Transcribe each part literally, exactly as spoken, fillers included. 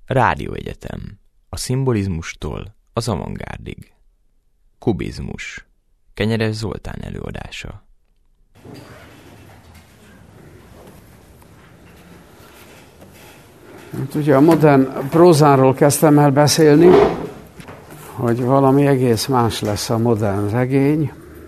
Rádióegyetem. A szimbolizmustól az avantgárdig. Kubizmus. Kenyeres Zoltán előadása. Hát ugye a modern prózáról kezdtem el beszélni, hogy valami egész más lesz a modern regény.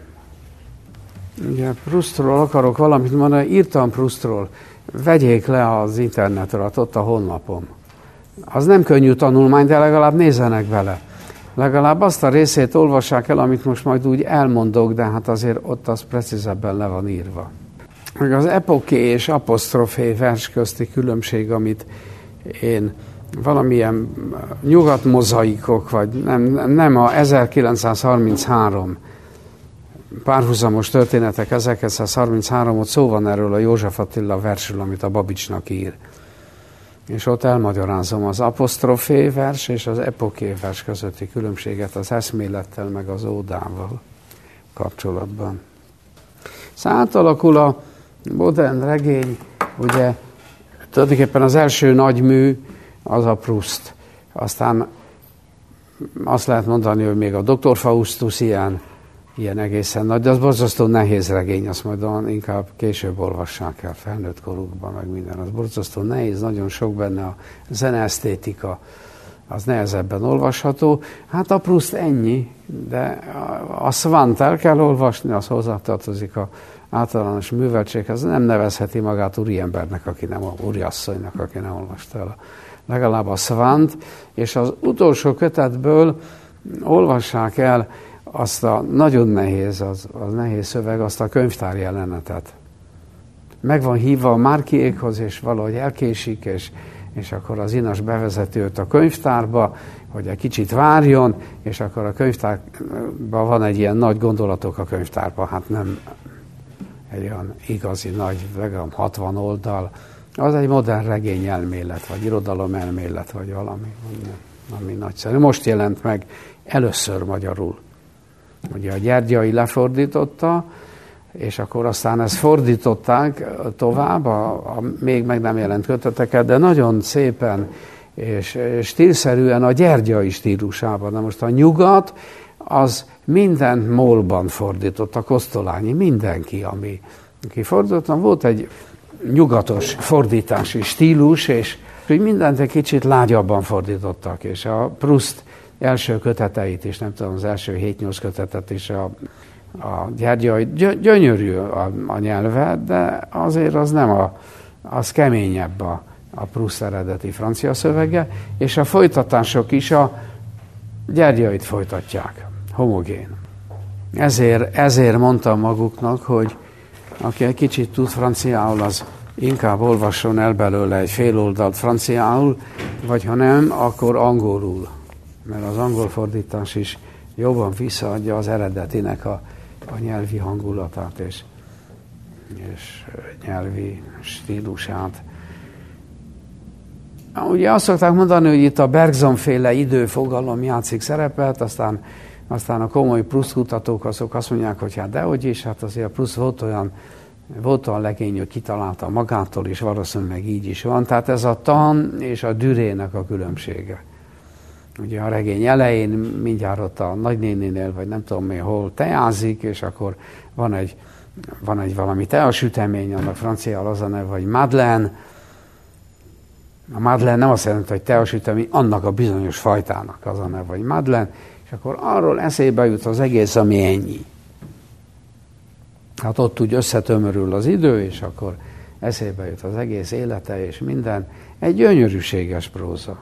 Ugye Proustról akarok valamit mondani, írtam Proustról, vegyék le az internetre, ott a honlapom. Az nem könnyű tanulmány, de legalább nézzenek bele. Legalább azt a részét olvassák el, amit most majd úgy elmondok, de hát azért ott az precízebben le van írva. Meg az epoké és apostrofé vers közti különbség, amit én valamilyen nyugatmozaikok, vagy nem, nem a ezerkilencszázharminchárom párhuzamos történetek, ezerkilencszázharminchárom-ot szó van erről a József Attila versről, amit a Babicsnak ír. És ott elmagyarázom az apostrofé vers és az epoké vers közötti különbséget az eszmélettel meg az ódával kapcsolatban. Szóval átalakul a modern regény, ugye tulajdonképpen az első nagy mű az a Proust. Aztán azt lehet mondani, hogy még a doktor Faustus ilyen, ilyen egészen nagy, de az borzasztó nehéz regény, azt majd inkább később olvassák el felnőtt korukban, meg minden. Az borzasztó nehéz, nagyon sok benne a zeneesztétika, az nehezebben olvasható. Hát a Proust ennyi, de a Svant el kell olvasni, az hozzátartozik a általános műveltséghez, nem nevezheti magát úriembernek, aki nem, úriasszonynak, aki nem olvasta el. Legalább a Svant, és az utolsó kötetből olvassák el azt a nagyon nehéz, az, az nehéz szöveg, azt a könyvtár jelenetet. Meg van hívva a Márkiékhoz, és valahogy elkésik, és, és akkor az Inas bevezeti őt a könyvtárba, hogy egy kicsit várjon, és akkor a könyvtárban van egy ilyen nagy gondolatok a könyvtárban, hát nem egy olyan igazi nagy, legalább hatvan oldal, az egy modern regényelmélet, vagy irodalomelmélet, vagy valami, ami nagyszerű. Most jelent meg először magyarul. Ugye a Gyergyai lefordította, és akkor aztán ezt fordították tovább, a, a még meg nem jelent köteteket, de nagyon szépen és stílszerűen a Gyergyai stílusában. De most a nyugat, az mindent mólban fordított, a Kosztolányi, mindenki, ami aki fordítottam. Volt egy nyugatos fordítási stílus, és hogy mindent egy kicsit lágyabban fordítottak, és a Proust első köteteit is, nem tudom, az első hét-nyolc kötetet is a, a Gyergyai, gyönyörű a, a nyelve, de azért az nem a, az keményebb a, a Proust eredeti francia szövege, és a folytatások is a Gyergyait folytatják, homogén. Ezért, ezért mondtam maguknak, hogy aki egy kicsit tud franciául, az inkább olvasson el belőle egy fél oldalt franciául, vagy ha nem, akkor angolul. Mert az angol fordítás is jobban visszaadja az eredetinek a, a nyelvi hangulatát és, és nyelvi stílusát. Ugye azt szokták mondani, hogy itt a Bergson-féle időfogalom játszik szerepet, aztán, aztán a komoly Proust kutatók azok azt mondják, hogy hát dehogy is, hát azért a Proust volt olyan, volt olyan legény, hogy kitalálta magától, és valószínűleg így is van. Tehát ez a tan és a dürének a különbsége. Ugye a regény elején mindjárt ott a nagynéninél, vagy nem tudom mi, hol teázik, és akkor van egy, van egy valami teasütemény, annak franciául az a neve, vagy Madeleine. A Madeleine nem azt jelenti, hogy teasütemény, annak a bizonyos fajtának az a neve, vagy Madeleine, és akkor arról eszébe jut az egész, ami ennyi. Hát ott úgy összetömörül az idő, és akkor eszébe jut az egész élete, és minden. Egy gyönyörűséges próza.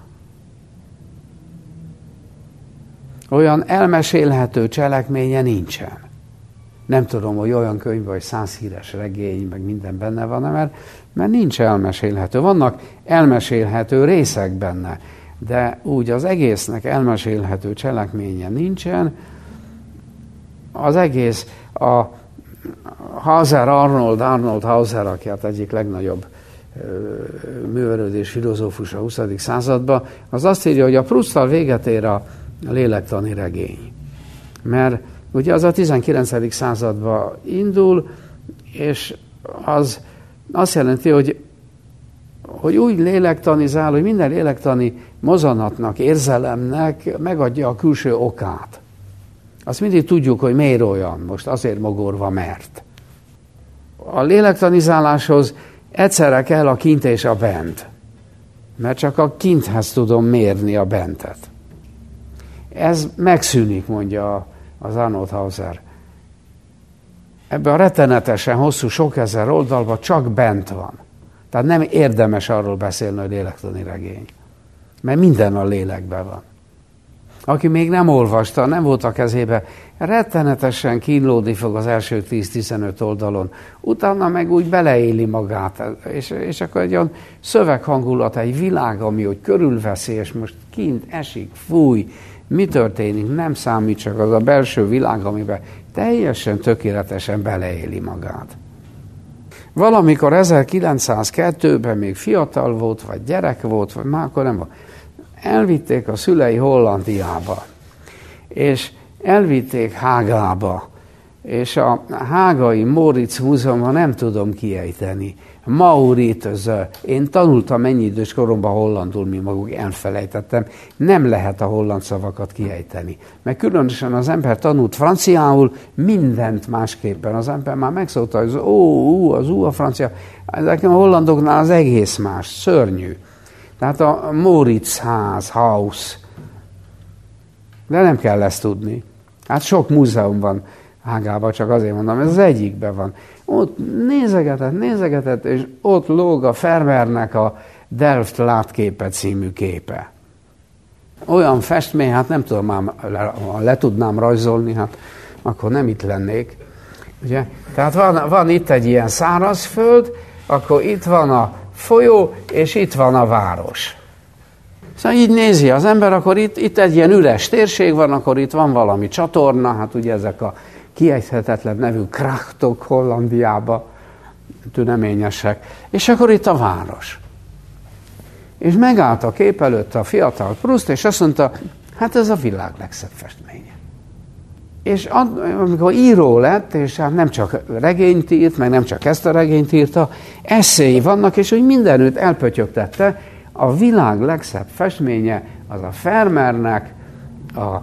Olyan elmesélhető cselekménye nincsen. Nem tudom, hogy olyan könyv, vagy száz híres regény, meg minden benne van, mert, mert nincs elmesélhető. Vannak elmesélhető részek benne, de úgy az egésznek elmesélhető cselekménye nincsen. Az egész a Hauser Arnold, Arnold Hauser, aki hát egyik legnagyobb művelődés filozófus a huszadik században, az azt írja, hogy a Prousttal véget ér a lélektani regény. Mert ugye az a tizenkilencedik században indul, és az azt jelenti, hogy hogy úgy lélektanizál, hogy minden lélektani mozanatnak, érzelemnek megadja a külső okát. Azt mindig tudjuk, hogy miért olyan, most azért mogorva, mert. A lélektanizáláshoz egyszerre kell a kint és a bent. Mert csak a kinthez tudom mérni a bentet. Ez megszűnik, mondja az Arnold Hauser. Ebben a rettenetesen hosszú, sok ezer oldalban csak bent van. Tehát nem érdemes arról beszélni, hogy lélektani regény. Mert minden a lélekben van. Aki még nem olvasta, nem volt a kezébe, rettenetesen kínlódni fog az első tíz-tizenöt oldalon. Utána meg úgy beleéli magát, és, és akkor egy olyan szöveghangulat, egy világ, ami hogy körülveszi, és most kint esik, fúj, mi történik, nem számít, csak az a belső világ, amiben teljesen tökéletesen beleéli magát. Valamikor ezerkilencszázkettőben még fiatal volt, vagy gyerek volt, vagy már akkor nem volt. Elvitték a szülei Hollandiába, és elvitték Hágába, és a hágai Móricz Múzeumban nem tudom kiejteni. Mauritius, én tanultam ennyi idős koromban hollandul, mi maguk elfelejtettem, nem lehet a holland szavakat kiejteni. Mert különösen az ember tanult franciául, mindent másképpen. Az ember már megszólta, hogy az ó, ú, az ú, a francia. Ezek a hollandoknál az egész más, szörnyű. Tehát a Móricz ház, house. De nem kell ezt tudni. Hát sok múzeum van Hágában, csak azért mondom, ez az egyikben van. Ott nézegetett, nézegetett, és ott lóg a Vermeernek a Delft látképe című képe. Olyan festmény, hát nem tudom, már le, le tudnám rajzolni, hát akkor nem itt lennék. Ugye? Tehát van, van itt egy ilyen szárazföld, akkor itt van a folyó, és itt van a város. Szóval így nézi az ember, akkor itt, itt egy ilyen üres térség van, akkor itt van valami csatorna, hát ugye ezek a kiejthetetlen nevű krachtok Hollandiába, tüneményesek, és akkor itt a város. És megállt a kép előtt a fiatal Proust, és azt mondta, hát ez a világ legszebb festménye. És amikor író lett, és hát nem csak regényt írt, meg nem csak ezt a regényt írta, esszéi vannak, és úgy mindenütt elpötyögtette, a világ legszebb festménye az a Vermeernek a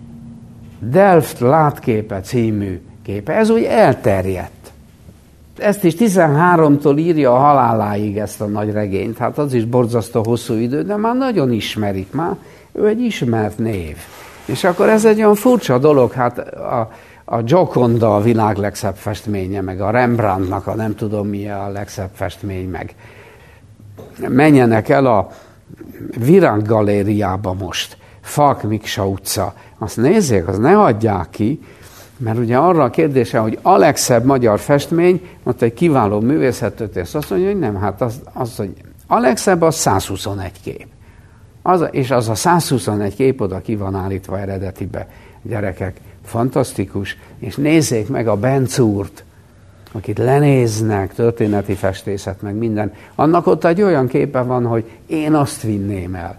Delft látképe című képe. Ez úgy elterjedt. Ezt is tizenháromtól írja a haláláig ezt a nagy regényt. Hát az is borzasztó hosszú idő, de már nagyon ismerik már. Ő egy ismert név. És akkor ez egy olyan furcsa dolog, hát a, a Gioconda a világ legszebb festménye, meg a Rembrandtnak a nem tudom mi a legszebb festmény, meg menjenek el a Virág galériába most, Falk Miksa utca, azt nézzék, azt ne adják ki, mert ugye arra a kérdése, hogy a legszebb magyar festmény, ott egy kiváló művészettörténész azt mondja, hogy nem, hát az, az hogy a legszebb az százhuszonegy kép. Az, és az a százhuszonegy kép oda ki van állítva eredetibe, gyerekek, fantasztikus, és nézzék meg a Bencúrt, akit lenéznek, történeti festészet, meg minden. Annak ott egy olyan képe van, hogy én azt vinném el.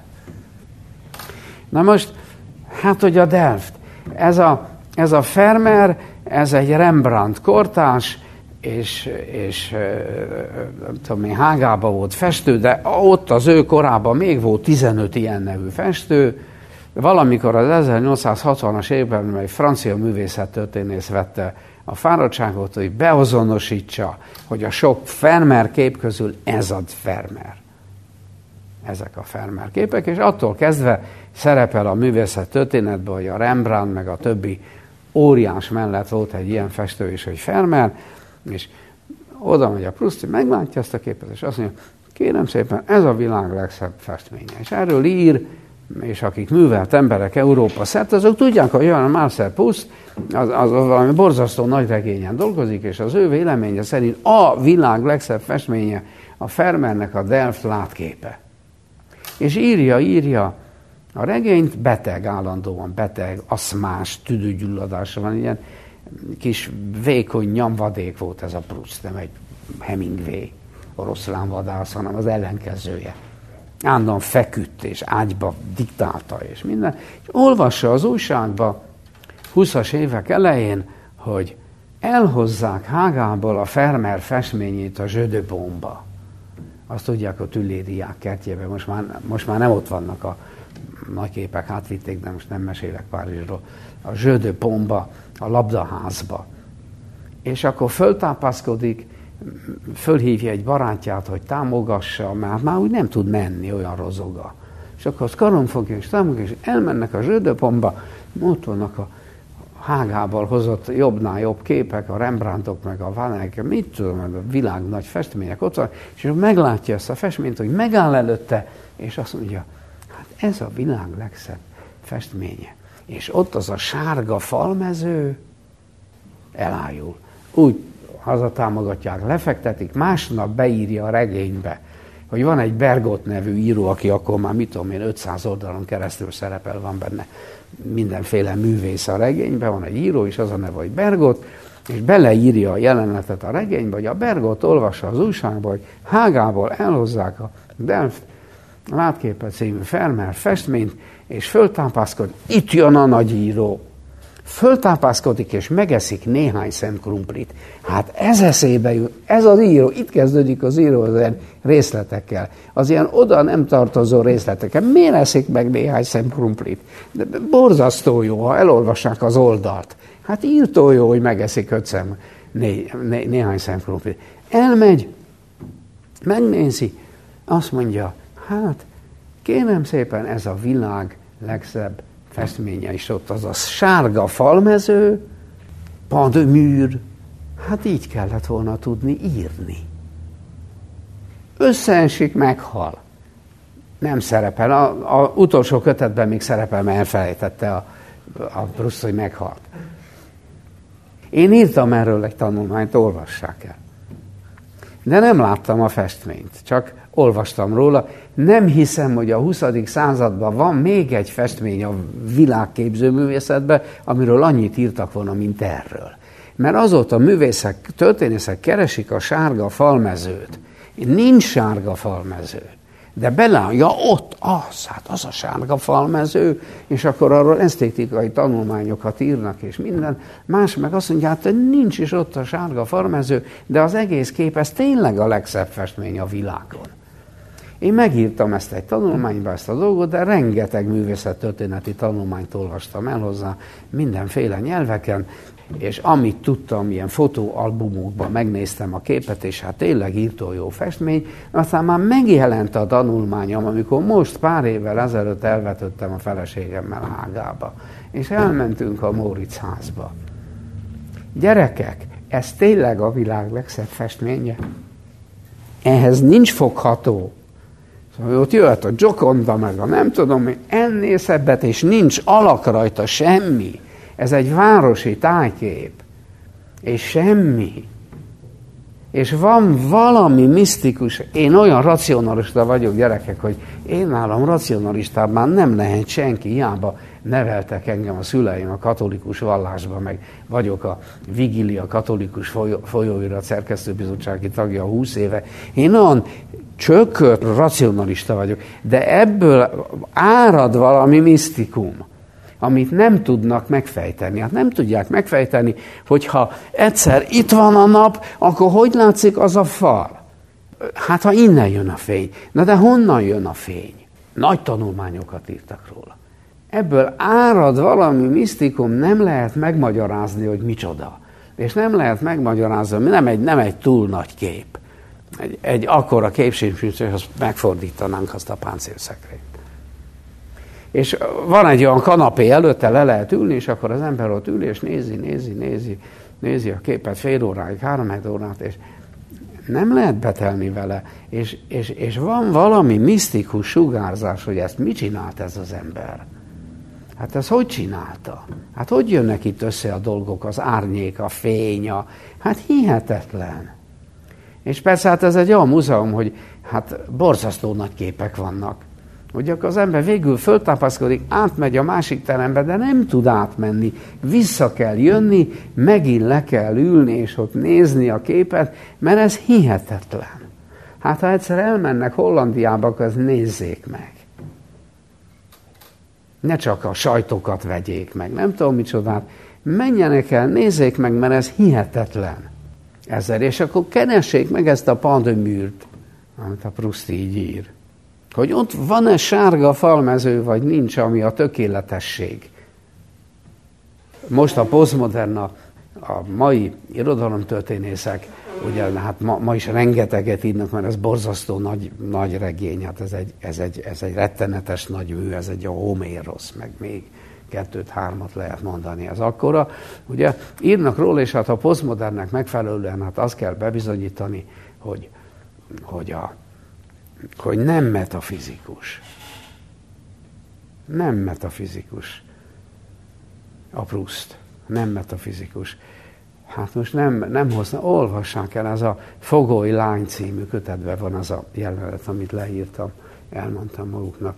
Na most, hát hogy a Delft, ez a, ez a Vermeer, ez egy Rembrandt kortárs, és, és nem tudom én, Hágában volt festő, de ott az ő korában még volt tizenöt ilyen nevű festő. Valamikor az ezernyolcszázhatvanas években egy francia művészettörténész vette a fáradtságot, hogy beazonosítsa, hogy a sok Vermeer kép közül ez a Vermeer. Ezek a Vermeer képek, és attól kezdve szerepel a művészet történetben, hogy a Rembrandt meg a többi óriás mellett volt egy ilyen festő is, hogy Vermeer, és oda megy a Proust, meglátja ezt a képet, és azt mondja, kérem szépen, ez a világ legszebb festménye. És erről ír, és akik művelt emberek Európa szerte, azok tudják, hogy olyan Marcel Proust, az, az, az valami borzasztó nagy regényen dolgozik, és az ő véleménye szerint a világ legszebb festménye a Vermeernek a Delft látképe. És írja, írja a regényt, beteg, állandóan beteg, aszmás, tüdőgyulladása van, ilyen kis vékony nyomvadék volt ez a Proust, nem egy Hemingway oroszlánvadász, hanem az ellenkezője. Állandóan feküdt, és ágyba diktálta, és minden. És olvassa az újságba húszas évek elején, hogy elhozzák Hágából a Vermeer festményét a Jeu de Paume-ba. azt tudják, a Tüllériák kertjében, most már, most már nem ott vannak a nagy képek, átvitték, de most nem mesélek Párizsról, a Jeu de Paume-ba, a labdaházba. És akkor föltápászkodik, fölhívja egy barátját, hogy támogassa, mert már úgy nem tud menni, olyan rozoga. És akkor az karon fogja, és támogatja, és elmennek a Jeu de Paume-ba, ott vannak a Hágával hozott jobbnál jobb képek, a Rembrandtok, meg a Van Eyck, mit tudom, a világ nagy festmények ott van, és meglátja ezt a festményt, hogy megáll előtte, és azt mondja, hát ez a világ legszebb festménye. És ott az a sárga falmező elájul. Úgy hazatámogatják, lefektetik, másnap beírja a regénybe, hogy van egy Bergot nevű író, aki akkor már, mit tudom én, ötszáz oldalon keresztül szerepel, van benne mindenféle művész a regényben, van egy író, és az a neve, hogy Bergot, és beleírja a jelenetet a regénybe, hogy a Bergot olvassa az újságban, hogy Hágából elhozzák a Delft látképet című Vermeer festményt, és föltápászkodik, itt jön a nagy író. Föltápászkodik, és megeszik néhány szem krumplit. Hát ez eszébe jut, ez az író, itt kezdődik az író az ilyen részletekkel, az ilyen oda nem tartozó részletekkel. Miért eszik meg néhány szem krumplit? De borzasztó jó, ha elolvassák az oldalt. Hát írtó jó, hogy megeszik öt szem, né, né, néhány szem krumplit. Elmegy, megnézi, azt mondja, hát kérem szépen, ez a világ legszebb festménye is ott, az a sárga falmező, Pan de Mur, hát így kellett volna tudni írni. Összeesik, meghal. Nem szerepel. A, a utolsó kötetben még szerepel, mert elfelejtette a, a Proust, hogy meghalt. Én írtam erről egy tanulmányt, olvassák el. De nem láttam a festményt, csak olvastam róla. Nem hiszem, hogy a huszadik században van még egy festmény a világképzőművészetben, amiről annyit írtak volna, mint erről. Mert azóta művészek, történészek keresik a sárga falmezőt. Nincs sárga falmező. De bele, ja ott, az, hát az a sárga falmező, és akkor arról esztétikai tanulmányokat írnak, és minden. Más meg azt mondja, hát nincs is ott a sárga falmező, de az egész kép, ez tényleg a legszebb festmény a világon. Én megírtam ezt egy tanulmányba, ezt a dolgot, de rengeteg művészettörténeti tanulmányt olvastam el hozzá, mindenféle nyelveken, és amit tudtam, ilyen fotóalbumokban megnéztem a képet, és hát tényleg írtó jó festmény, aztán már megjelent a tanulmányom, amikor most pár évvel ezelőtt elvetöttem a feleségemmel Hágába, és elmentünk a Móricz házba. Gyerekek, ez tényleg a világ legszebb festménye? Ehhez nincs fogható. Szóval ott jöhet a Gioconda, meg a nem tudom, ennél szebbet, és nincs alak rajta semmi. Ez egy városi tájkép. És semmi. És van valami misztikus. Én olyan racionalista vagyok, gyerekek, hogy én nálam racionalistában már nem lehet senki. Hiába neveltek engem a szüleim a katolikus vallásban, meg vagyok a Vigilia katolikus folyó, folyóirat szerkesztőbizottsági tagja húsz éve. Én olyan csökkört racionalista vagyok, de ebből árad valami misztikum, amit nem tudnak megfejteni. Hát nem tudják megfejteni, hogyha egyszer itt van a nap, akkor hogy látszik az a fal? Hát ha innen jön a fény. Na de honnan jön a fény? Nagy tanulmányokat írtak róla. Ebből árad valami misztikum, nem lehet megmagyarázni, hogy micsoda. És nem lehet megmagyarázni, nem egy, nem egy túl nagy kép. Egy, egy akkora képség, hogy megfordítanánk azt a páncélszekrényt. És van egy olyan kanapé előtte, le lehet ülni, és akkor az ember ott ül, és nézi, nézi, nézi, nézi a képet fél óráig, három órát, és nem lehet betelni vele. És, és, és van valami misztikus sugárzás, hogy ezt mit csinált ez az ember. Hát ez hogy csinálta? Hát hogy jönnek itt össze a dolgok, az árnyék, a fény, a... hát hihetetlen. És persze hát ez egy olyan múzeum, hogy hát borzasztó nagy képek vannak. Hogy akkor az ember végül föltápaszkodik, átmegy a másik terembe, de nem tud átmenni. Vissza kell jönni, megint le kell ülni, és ott nézni a képet, mert ez hihetetlen. Hát ha egyszer elmennek Hollandiába, akkor ezt nézzék meg. Ne csak a sajtokat vegyék meg, nem tudom micsodát. Menjenek el, nézzék meg, mert ez hihetetlen. Ezzel, és akkor keressék meg ezt a Pan de Murt. amit a Proust így ír. Hogy ott van-e sárga falmező, vagy nincs, ami a tökéletesség. Most a posztmodern, a, a mai irodalomtörténészek, ugye hát ma, ma is rengeteget írnak, mert ez borzasztó nagy, nagy regény, hát ez egy, ez, egy, ez egy rettenetes nagy mű, ez egy a Homérosz, meg még kettőt, hármat lehet mondani, ez akkora. Ugye írnak róla, és hát a posztmodernnek megfelelően hát azt kell bebizonyítani, hogy, hogy, a, hogy nem metafizikus. Nem metafizikus. A Proust. Nem metafizikus. Hát most nem, nem hozna, olvassák el, ez a Fogoly lány című kötetben van az a jelenet, amit leírtam, elmondtam maguknak.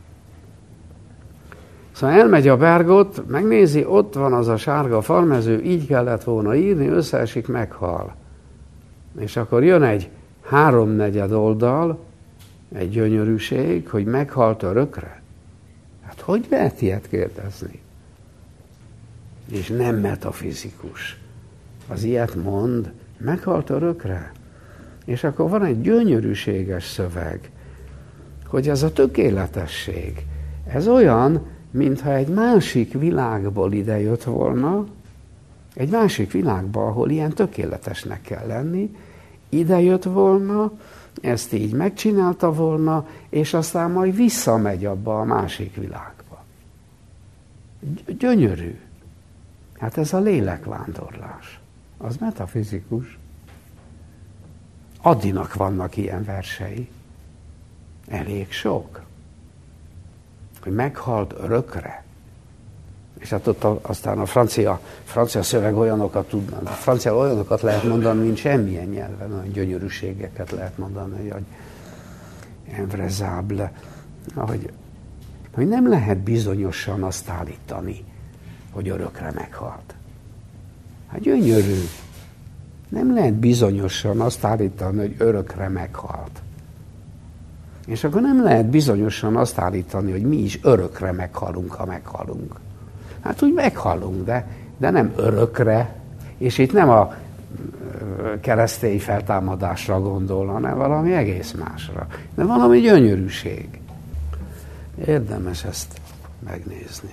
Szóval elmegy a Bergot, megnézi, ott van az a sárga falmező, így kellett volna írni, összeesik, meghal. És akkor jön egy háromnegyed oldal, egy gyönyörűség, hogy meghalt örökre. Hát hogy lehet ilyet kérdezni? És nem metafizikus. Az ilyet mond, meghalt örökre. És akkor van egy gyönyörűséges szöveg, hogy ez a tökéletesség, ez olyan, mintha egy másik világból idejött volna, egy másik világba, ahol ilyen tökéletesnek kell lenni, idejött volna, ezt így megcsinálta volna, és aztán majd visszamegy abba a másik világba. Gyönyörű. Hát ez a lélekvándorlás. Az metafizikus. Addinak vannak ilyen versei. Elég sok. Hogy meghalt örökre. És hát ott a, aztán a francia, francia szöveg olyanokat tudnak, a francia olyanokat lehet mondani, mint semmilyen nyelven, olyan gyönyörűségeket lehet mondani, hogy invrezable, hogy, hogy nem lehet bizonyosan azt állítani, hogy örökre meghalt. Hát gyönyörű. Nem lehet bizonyosan azt állítani, hogy örökre meghalt. És akkor nem lehet bizonyosan azt állítani, hogy mi is örökre meghalunk, ha meghalunk. Hát úgy meghalunk, de, de nem örökre. És itt nem a keresztény feltámadásra gondol, hanem valami egész másra. De valami gyönyörűség. Érdemes ezt megnézni.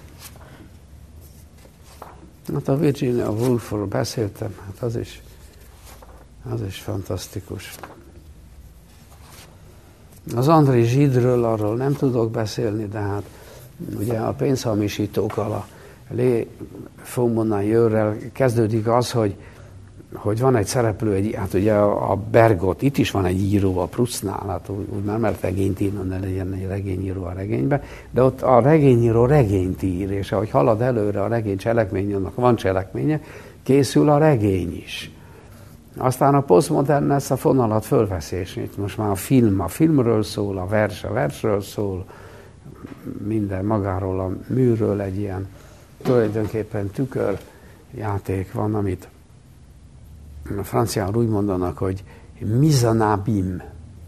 Hát a Virginia Woolfról beszéltem, hát az is, az is fantasztikus. Az André Gidről arról nem tudok beszélni, de hát ugye a pénzhamisítókkal, a Lé Faumonayeur-rel kezdődik az, hogy, hogy van egy szereplő, egy, hát ugye a Bergot, itt is van egy író a Proustnál, hát úgy, úgy már mert regényt írna, ne legyen egy regényíró a regénybe, de ott a regényíró regényt ír, és ahogy halad előre a regény cselekmény, annak van cselekménye, készül a regény is. Aztán a posztmodern ezt a fonalat fölveszi, és itt most már a film a filmről szól, a vers a versről szól, minden magáról a műről egy ilyen tulajdonképpen tükörjáték van, amit a franciául úgy mondanak, hogy mise en abîme.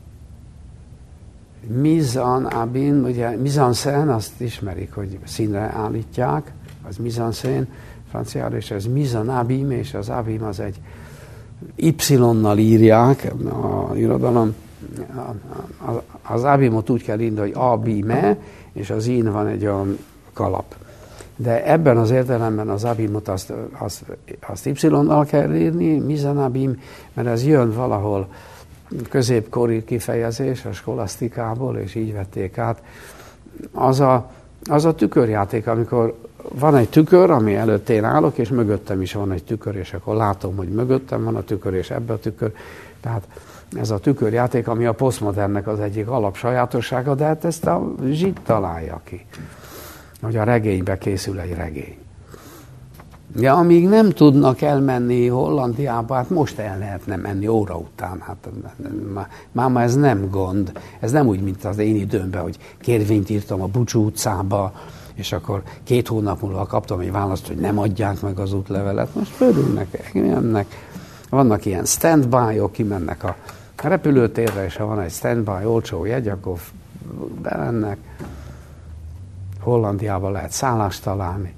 Mise en abîme, ugye mise en scène, azt ismerik, hogy színre állítják, az mise en scène franciául, és ez mise en abîme, és az abîme az egy Y-nal írják a irodalom. Az abîmot úgy kell írni, hogy abîme, és az ín van egy olyan kalap. De ebben az értelemben az abîmot azt, azt, azt Y-nal kell írni, mise en abîme, mert ez jön valahol középkori kifejezés a skolasztikából, és így vették át. Az a, az a tükörjáték, amikor van egy tükör, ami előtt én állok, és mögöttem is van egy tükör, és akkor látom, hogy mögöttem van a tükör, és ebbe a tükör. Tehát ez a tükörjáték, ami a posztmodernnek az egyik alapsajátossága, de hát ezt a Zsid találja ki, hogy a regénybe készül egy regény. Ja, amíg nem tudnak elmenni Hollandiába, hát most el lehetne menni óra után, hát már, már ez nem gond. Ez nem úgy, mint az én időmben, hogy kérvényt írtam a Bucsú utcába, és akkor két hónap múlva kaptam egy választ, hogy nem adják meg az útlevelet. Most fölülnek, jönnek. Vannak ilyen stand-by-ok, kimennek a repülőtérre, és ha van egy stand-by olcsó jegy, akkor bemennek. Hollandiában lehet szállást találni.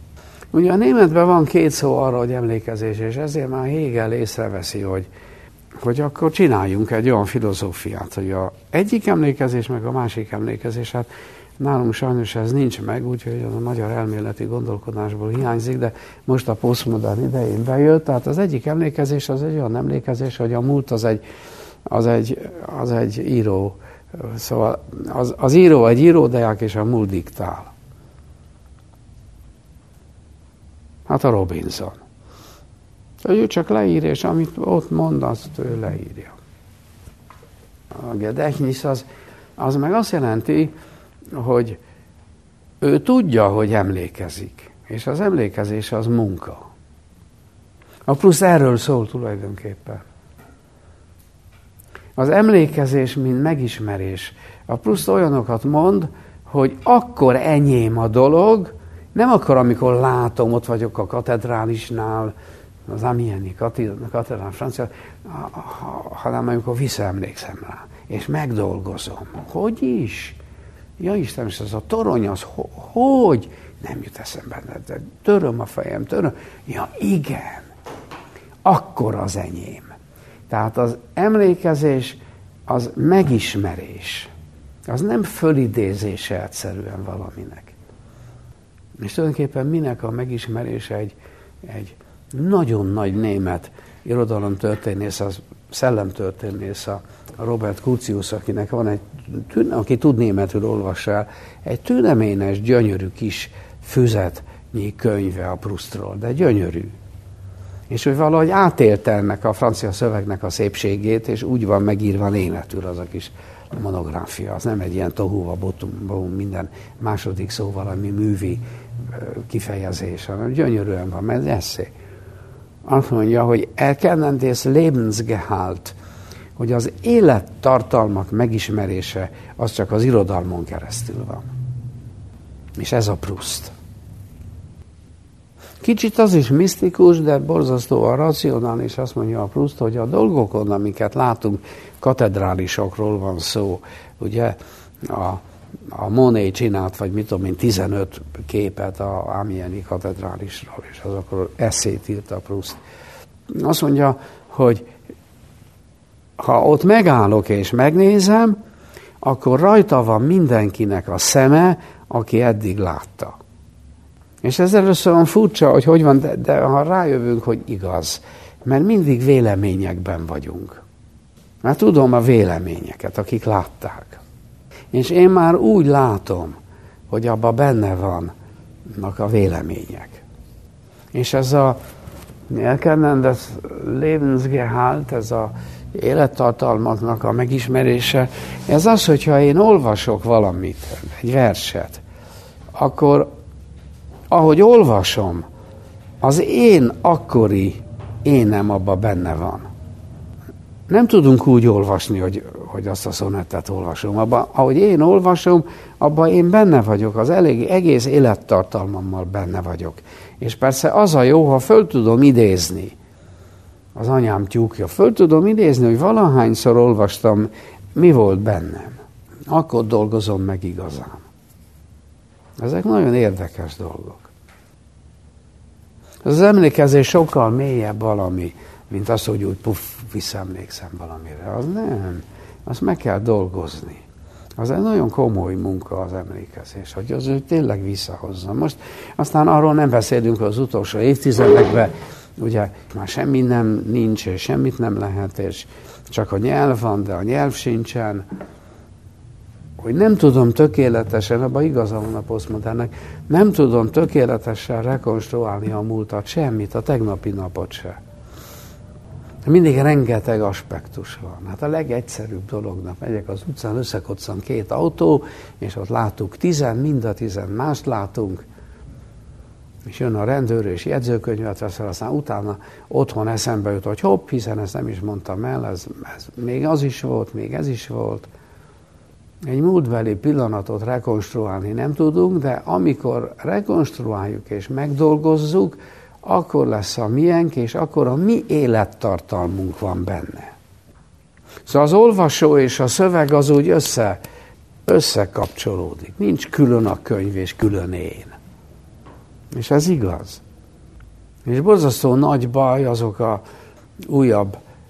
Ugye a németben van két szó arra, hogy emlékezés, és ezért már Hegel észreveszi, hogy, hogy akkor csináljunk egy olyan filozófiát, hogy a egyik emlékezés meg a másik emlékezés, hát nálunk sajnos ez nincs meg, úgyhogy a magyar elméleti gondolkodásból hiányzik, de most a posztmodern idején bejött, tehát az egyik emlékezés az egy olyan emlékezés, hogy a múlt az egy, az egy, az egy író, szóval az, az író egy íródeák, és a múlt diktál. Hát a Robinson. Ő csak leír, és amit ott mond, azt ő leírja. A Gedächtnis az, az meg azt jelenti, hogy ő tudja, hogy emlékezik, és az emlékezés az munka. A plusz erről szól tulajdonképpen. Az emlékezés, mint megismerés. A plusz olyanokat mond, hogy akkor enyém a dolog, nem akkor, amikor látom, ott vagyok a katedrálisnál, az Amiens-i katedrál francia, hanem amikor visszaemlékszem rá, és megdolgozom. Hogy is? Ja Istenem, és az a torony az, hogy? Nem jut eszembe, de töröm a fejem, töröm. Ja igen, akkor az enyém. Tehát az emlékezés az megismerés. Az nem fölidézése egyszerűen valaminek. És tulajdonképpen minek a megismerése egy, egy nagyon nagy német irodalomtörténész, az szellemtörténész, a Robert Curtius, akinek van egy, aki tud németül olvassa, egy tüneménes, gyönyörű kis füzetnyi könyve a Proustról, de gyönyörű. És hogy valahogy átélte ennek a francia szövegnek a szépségét, és úgy van megírva németül az a kis monográfia. Az nem egy ilyen tohuva botum, minden második szó valami művi kifejezés, hanem gyönyörűen van, mert eszé. Azt mondja, hogy erkennen des Lebensgehalt, hogy az élettartalmak megismerése, az csak az irodalmon keresztül van. És ez a Proust. Kicsit az is misztikus, de borzasztóan racionális, azt mondja a Proust, hogy a dolgokon, amiket látunk, katedrálisokról van szó. Ugye a, a Monet csinált, vagy mit tudom én, tizenöt képet a Amiens-i katedrálisról, és azokról eszét írt a Proust. Azt mondja, hogy ha ott megállok és megnézem, akkor rajta van mindenkinek a szeme, aki eddig látta. És ez először van furcsa, hogy hogy van, de, de ha rájövünk, hogy igaz, mert mindig véleményekben vagyunk. Mert tudom a véleményeket, akik látták. És én már úgy látom, hogy abban benne vannak a vélemények. És ez a Erkennen des Lebensgehalt, ez a élettartalmaknak a megismerése, ez az, hogyha én olvasok valamit, egy verset, akkor ahogy olvasom, az én akkori énem abban benne van. Nem tudunk úgy olvasni, hogy, hogy azt a szonettet olvasom. Abba, ahogy én olvasom, abban én benne vagyok, az elég, egész élettartalmammal benne vagyok. És persze az a jó, ha föl tudom idézni, az anyám tyúkja, föl tudom idézni, hogy valahányszor olvastam, mi volt bennem. Akkor dolgozom meg igazán. Ezek nagyon érdekes dolgok. Az emlékezés sokkal mélyebb valami, mint az, hogy úgy puff, visszaemlékszem valamire. Az nem. Azt meg kell dolgozni. Az egy nagyon komoly munka az emlékezés, hogy az ő tényleg visszahozza. Most aztán arról nem beszélünk, hogy az utolsó évtizedekben ugye már semmi nem nincs, és semmit nem lehet, és csak a nyelv van, de a nyelv sincsen. Hogy nem tudom tökéletesen, abban igaza van a posztmodernnek, nem tudom tökéletesen rekonstruálni a múltat, semmit, a tegnapi napot se. Mindig rengeteg aspektus van. Hát a legegyszerűbb dolognak, megyek az utcán, összekoccan két autó, és ott látunk tizen, mind a tizen mást látunk, és jön a rendőr, és jegyzőkönyvet veszel, aztán utána otthon eszembe jut, hogy hopp, hiszen ezt nem is mondtam el, ez, ez, még az is volt, még ez is volt. Egy múltbeli pillanatot rekonstruálni nem tudunk, de amikor rekonstruáljuk és megdolgozzuk, akkor lesz a miénk, és akkor a mi élettartalmunk van benne. Szóval az olvasó és a szöveg az úgy össze, összekapcsolódik. Nincs külön a könyv és külön én. És ez igaz. És borzasztó nagy baj azok a újabb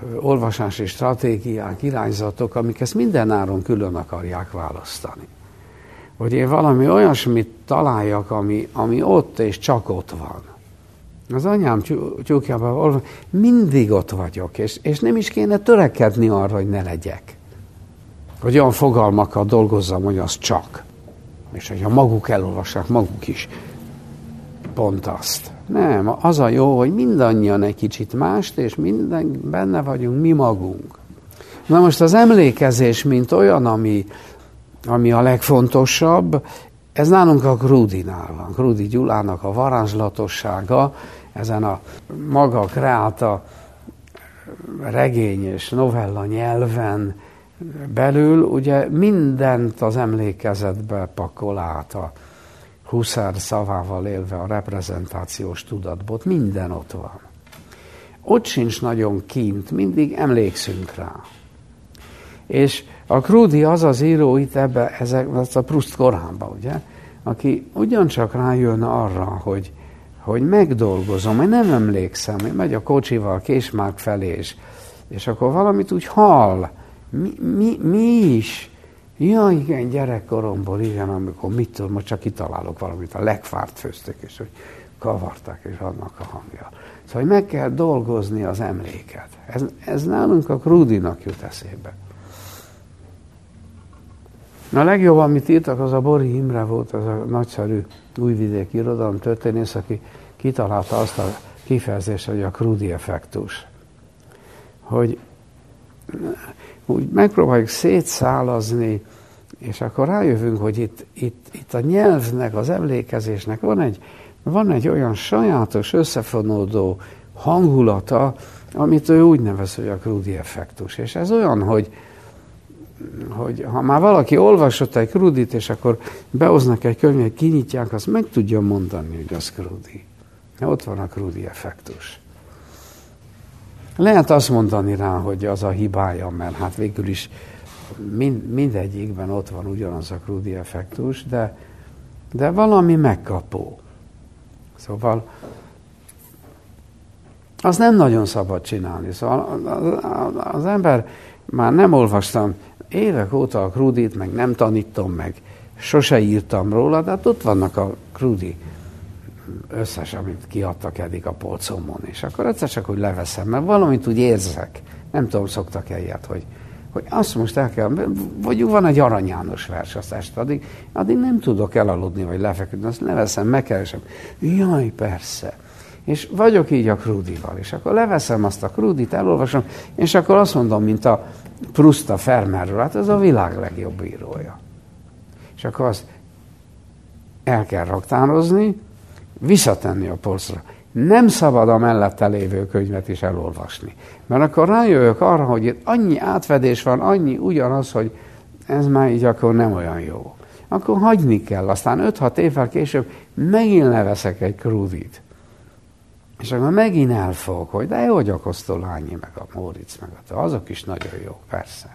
olvasási stratégiák, irányzatok, amik ezt mindenáron külön akarják választani. Hogy én valami olyasmit találjak, ami, ami ott és csak ott van. Az anyám tyúkjában mindig ott vagyok, és, és nem is kéne törekedni arra, hogy ne legyek. Hogy olyan fogalmakkal dolgozzam, hogy az csak. És hogyha maguk elolvassák, maguk is pont azt. Nem, az a jó, hogy mindannyian egy kicsit mást, és minden benne vagyunk mi magunk. Na most az emlékezés, mint olyan, ami, ami a legfontosabb, ez nálunk a Krúdinál van. Krúdi Gyulának a varázslatossága, ezen a maga kreálta regény és novella nyelven belül, ugye mindent az emlékezetbe pakol át, a Husserl szavával élve a reprezentációs tudatból, minden ott van. Ott sincs nagyon kint, mindig emlékszünk rá. És a Krúdi az az író itt ebbe, ezek, ez a Proust korában, ugye, aki ugyancsak rájön arra, hogy, hogy megdolgozom, hogy nem emlékszem, hogy megy a kocsival Késmárk felé, és, és akkor valamit úgy hall. Mi, mi, mi is? Ja, igen, gyerekkoromból, igen, amikor mit tudom, most csak kitalálok valamit, a legfárt főztek, és hogy kavarták, és annak a hangja. Szóval, hogy meg kell dolgozni az emléket. Ez, ez nálunk a Krúdinak jut eszébe. A legjobb, amit írtak, az a Bori Imre volt, az a nagyszerű újvidéki irodalomtörténész, aki kitalálta azt a kifejezést, hogy a Krúdi effektus. Hogy úgy megpróbáljuk szétszálazni, és akkor rájövünk, hogy itt, itt, itt a nyelvnek, az emlékezésnek van egy, van egy olyan sajátos, összefonódó hangulata, amit ő úgy nevez, hogy a Krúdi effektus. És ez olyan, hogy, hogy ha már valaki olvasott egy Krúdit, és akkor behoznak egy könyvet, kinyitják, azt meg tudja mondani, hogy az Krúdi. Ott van a Krúdi effektus. Lehet azt mondani rá, hogy az a hibája, mert hát végül is mind, mindegyikben ott van ugyanaz a Krúdi effektus, de, de valami megkapó. Szóval az nem nagyon szabad csinálni. Szóval az, az ember, már nem olvastam évek óta a Krúdit, meg nem tanítom, meg sose írtam róla, de hát ott vannak a Krúdi összes, amit kiadtak eddig a polcomon, és akkor egyszer csak úgy leveszem, mert valamit úgy érzek. Nem tudom, szoktak-e ilyet, hogy, hogy azt most el kell, vagy van egy Arany János vers, azt este, addig, addig nem tudok elaludni, vagy lefeküdni, azt leveszem, megkeresem. Jaj, persze. És vagyok így a Krúdival, és akkor leveszem azt a Krúdit, elolvasom, és akkor azt mondom, mint a Proust a Vermeerről, hát ez a világ legjobb írója. És akkor azt el kell raktározni, visszatenni a polcra. Nem szabad a mellette lévő könyvet is elolvasni. Mert akkor rájövök arra, hogy itt annyi átfedés van, annyi ugyanaz, hogy ez már így akkor nem olyan jó. Akkor hagyni kell. Aztán öt-hat évvel később megint leveszek egy Krúdit. És akkor megint elfog, hogy de jó, hogy a Kosztolányi, meg a Móricz, meg a azok is nagyon jó, persze.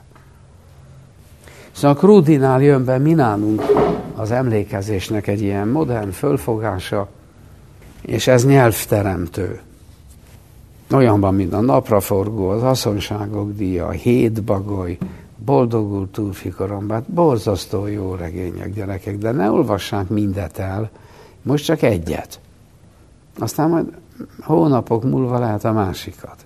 Szóval a Krúdinál jön be mi nálunk az emlékezésnek egy ilyen modern fölfogása, és ez nyelvteremtő. Olyanban, mint a Napraforgó, az Asszonyságok díja, a Hétbagoly, Boldogult túlfikorom, hát borzasztó jó regények, gyerekek, de ne olvassák mindet el, most csak egyet. Aztán majd hónapok múlva lehet a másikat.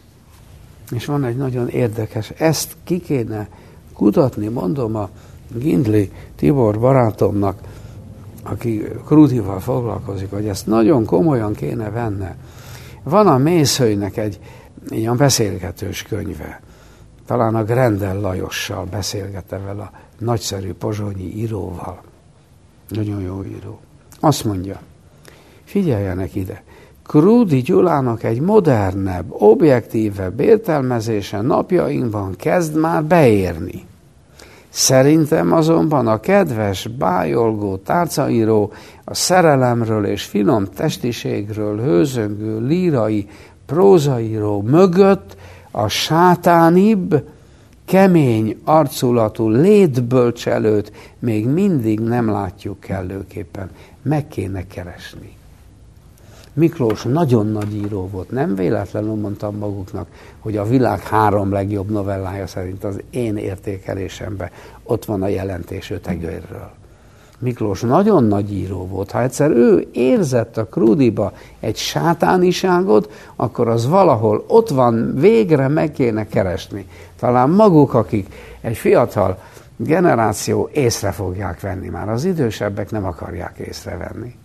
És van egy nagyon érdekes, ezt ki kéne kutatni, mondom a Gindli Tibor barátomnak, aki Krúdival foglalkozik, hogy ezt nagyon komolyan kéne venne. Van a Mészhőnek egy ilyen beszélgetős könyve. Talán a Grendel Lajossal beszélgette vele, a nagyszerű pozsonyi íróval. Nagyon jó író. Azt mondja, figyeljenek ide, Krúdi Gyulának egy modernebb, objektívebb értelmezése napjainkban kezd már beérni. Szerintem azonban a kedves, bájolgó tárcaíró a szerelemről és finom testiségről hőzöngő lírai prózaíró mögött a sátánibb, kemény arculatú létbölcselőt még mindig nem látjuk kellőképpen. Meg kéne keresni. Miklós nagyon nagy író volt. Nem véletlenül mondtam maguknak, hogy a világ három legjobb novellája szerint az én értékelésemben ott van a jelentés ötegőről. Miklós nagyon nagy író volt. Ha egyszer ő érzett a Krúdiba egy sátániságot, akkor az valahol ott van, végre meg kéne keresni. Talán maguk, akik egy fiatal generáció észre fogják venni már. Az idősebbek nem akarják észrevenni.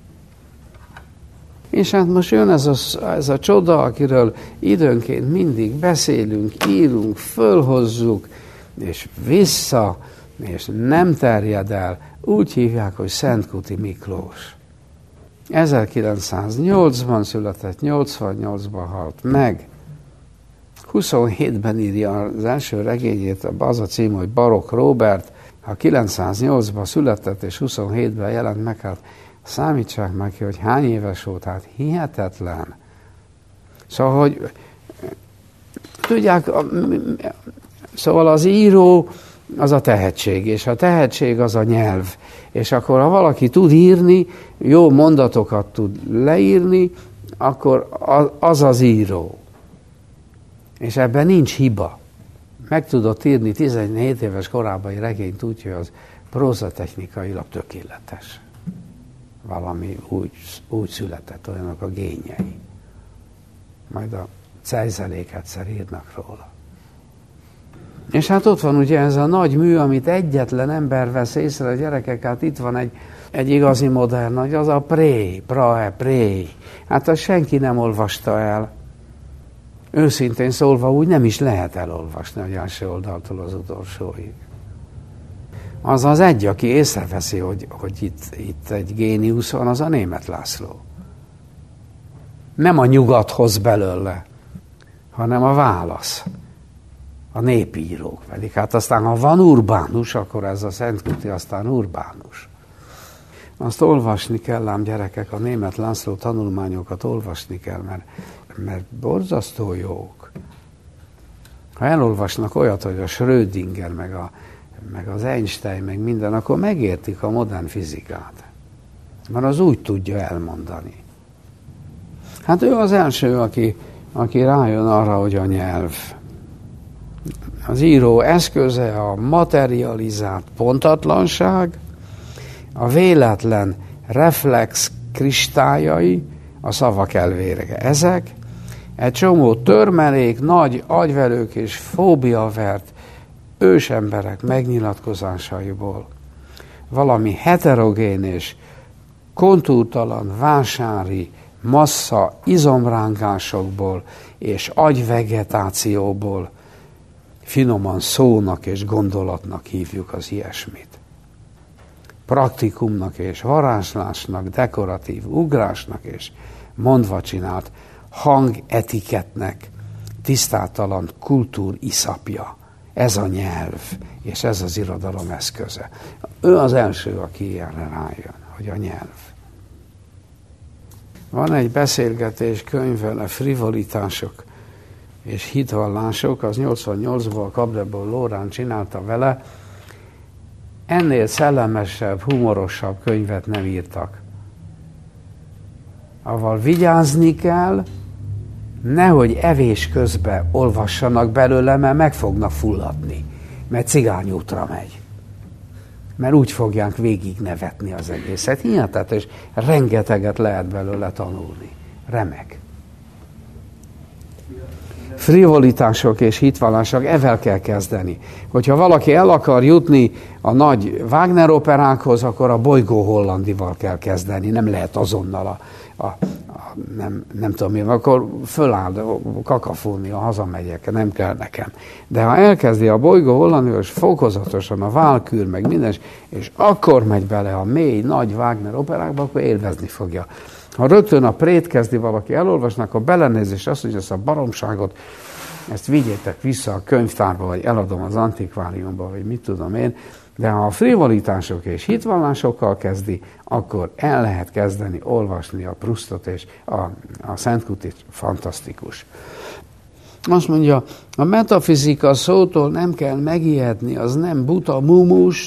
És hát most jön ez a, ez a csoda, akiről időnként mindig beszélünk, írunk, fölhozzuk, és vissza, és nem terjed el. Úgy hívják, hogy Szentkuti Miklós. ezerkilencszáznyolcban született, nyolcvannyolcban halt meg. huszonhétben írja az első regényét, az a cím, hogy Barokk Róbert. Ha kilencszáznyolcban született, és huszonhétben jelent meg, hát számítsák meg ki, hogy hány éves volt, hát hihetetlen. Szóval, hogy tudják, szóval az író az a tehetség, és a tehetség az a nyelv. És akkor, ha valaki tud írni, jó mondatokat tud leírni, akkor az az író. És ebben nincs hiba. Meg tudott írni tizenhét éves korában egy regényt úgy, hogy az prózatechnikailag tökéletes. Valami úgy, úgy született, olyanok a génjei. Majd a Cejzelék egyszer írnak róla. És hát ott van ugye ez a nagy mű, amit egyetlen ember vesz észre, a gyerekek, hát itt van egy, egy igazi modern, hogy az a Pré, Prae, Pré. Hát azt senki nem olvasta el. Őszintén szólva úgy nem is lehet elolvasni az első oldaltól az utolsóig. Az az egy, aki észreveszi, hogy, hogy itt, itt egy géniusz van, az a Németh László. Nem a nyugat hoz belőle, hanem a válasz. A népírók pedig. Hát aztán, ha van Urbánus, akkor ez a Szentkuti aztán Urbánus. Azt olvasni kell, ám gyerekek, a Németh László tanulmányokat olvasni kell, mert, mert borzasztó jók. Ha elolvasnak olyat, hogy a Schrödinger, meg, a, meg az Einstein, meg minden, akkor megértik a modern fizikát. Mert az úgy tudja elmondani. Hát ő az első, aki, aki rájön arra, hogy a nyelv. Az író eszköze a materializált pontatlanság, a véletlen reflex kristályai, a szavak elvérege. Ezek egy csomó törmelék, nagy agyverők és fóbiavert ősemberek megnyilatkozásaiból, valami heterogén és kontúrtalan vásári massza izomrángásokból és agyvegetációból finoman szónak és gondolatnak hívjuk az ilyesmit. Praktikumnak és varázslásnak, dekoratív ugrásnak és mondva csinált hangetiketnek tisztátalan kultúr iszapja. Ez a nyelv, és ez az irodalom eszköze. Ő az első, aki ilyenre rájön, hogy a nyelv. Van egy beszélgetés könyvvel, a frivolitások és hitvallások, az nyolcvannyolcban a Cabreból Lórán csinálta vele, ennél szellemesebb, humorosabb könyvet nem írtak. Avval vigyázni kell, nehogy evés közben olvassanak belőle, mert meg fognak fulladni, mert cigányútra megy. Mert úgy fogják végig nevetni az egészet. Hihetetlen, és rengeteget lehet belőle tanulni. Remek. Frivolitások és hitvallások, evel kell kezdeni. Hogyha valaki el akar jutni a nagy Wagner operákhoz, akkor a Bolygó Hollandival kell kezdeni. Nem lehet azonnal a, a, a nem, nem tudom mi, akkor föláll kakafónia, hazamegyek, nem kell nekem. De ha elkezdi a Bolygó Hollandival, és fokozatosan a Válkűr, meg minden, és akkor megy bele a mély, nagy Wagner operákba, akkor élvezni fogja. Ha rögtön a Prét kezdi valaki elolvasni, akkor belenéz, és azt, hogy ezt a baromságot, ezt vigyétek vissza a könyvtárba, vagy eladom az antikváriumba, vagy mit tudom én, de ha a frivolitások és hitvallásokkal kezdi, akkor el lehet kezdeni olvasni a Proustot és a, a Szentkutit, fantasztikus. Azt mondja, a metafizika szótól nem kell megijedni, az nem buta mumus,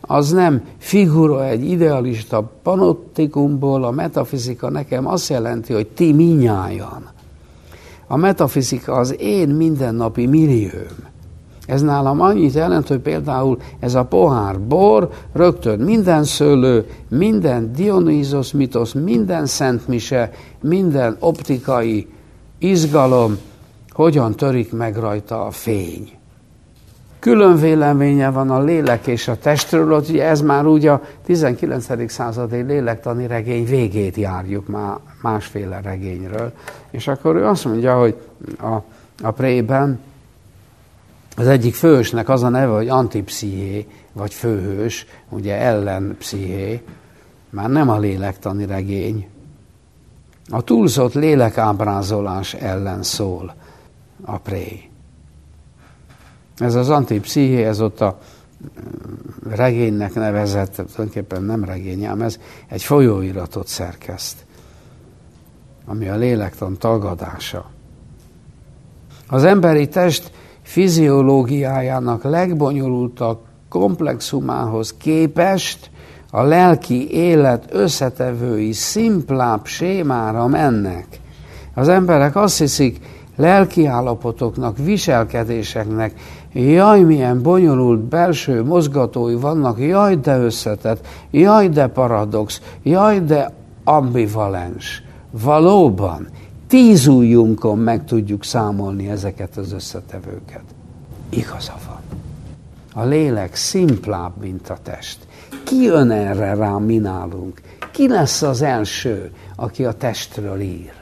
az nem figura egy idealista panoptikumból, a metafizika nekem azt jelenti, hogy ti minnyájan. A metafizika az én mindennapi millióm. Ez nálam annyit jelent, hogy például ez a pohár bor, rögtön minden szőlő, minden Dionysos mitosz, minden szentmise, minden optikai izgalom, hogyan törik meg rajta a fény. Külön véleménye van a lélek és a testről, hogy ez már úgy a tizenkilencedik századi lélektani regény végét járjuk már másféle regényről. És akkor ő azt mondja, hogy a, a Prében az egyik főhősnek az a neve, hogy antipsziché, vagy főhős, ugye ellenpsziché, már nem a lélektani regény. A túlzott lélekábrázolás ellen szól a Pré. Ez az antipsziché, ez ott a regénynek nevezett, tulajdonképpen nem regény, ám ez egy folyóiratot szerkeszt, ami a lélektan tagadása. Az emberi test fiziológiájának legbonyolultabb komplexumához képest a lelki élet összetevői szimplább sémára mennek. Az emberek azt hiszik, lelki állapotoknak, viselkedéseknek, jaj, milyen bonyolult belső mozgatói vannak, jaj, de összetett, jaj, de paradox, jaj, de ambivalens. Valóban, tíz ujjunkon meg tudjuk számolni ezeket az összetevőket. Igaza van. A lélek szimplább, mint a test. Ki jön erre rá mi nálunk? Ki lesz az első, aki a testről ír?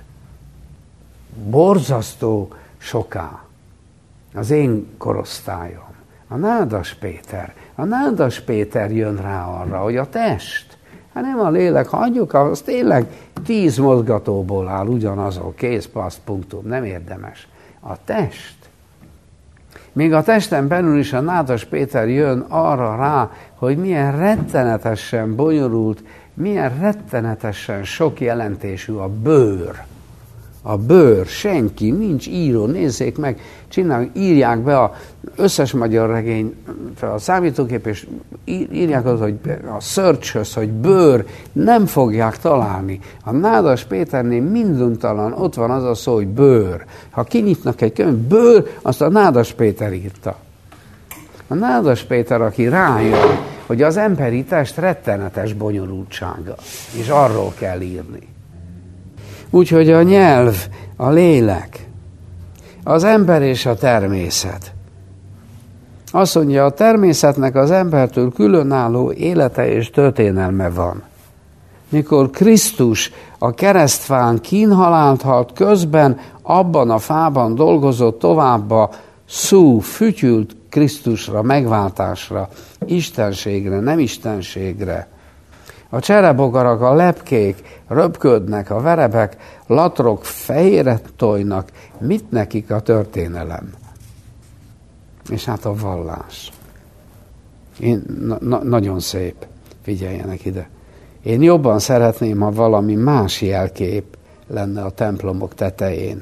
Borzasztó soká. Az én korosztályom. A Nádas Péter. A Nádas Péter jön rá arra, hogy a test, hát nem a lélek, hagyjuk, az tényleg tíz mozgatóból áll, ugyanazon, kész, passz, punktum, nem érdemes. A test. Még a testen belül is a Nádas Péter jön arra rá, hogy milyen rettenetesen bonyolult, milyen rettenetesen sok jelentésű a bőr. A bőr, senki, nincs író, nézzék meg, csinálják, írják be az összes magyar regény a számítógép, és írják az, hogy a search-höz, hogy bőr, nem fogják találni. A Nádas Péternél minduntalan ott van az a szó, hogy bőr. Ha kinyitnak egy könyv, bőr, azt a Nádas Péter írta. A Nádas Péter, aki rájön, hogy az emberi test rettenetes bonyolultsága, és arról kell írni. Úgyhogy a nyelv, a lélek, az ember és a természet. Azt mondja, a természetnek az embertől különálló élete és történelme van. Mikor Krisztus a keresztfán kínhalált halt, közben abban a fában dolgozott tovább a szú, fütyült Krisztusra, megváltásra, istenségre, nem istenségre. A cserebogarak, a lepkék röpködnek, a verebek, latrok fehére tojnak. Mit nekik a történelem? És hát a vallás. Én, na, na, nagyon szép, figyeljenek ide. Én jobban szeretném, ha valami más jelkép lenne a templomok tetején,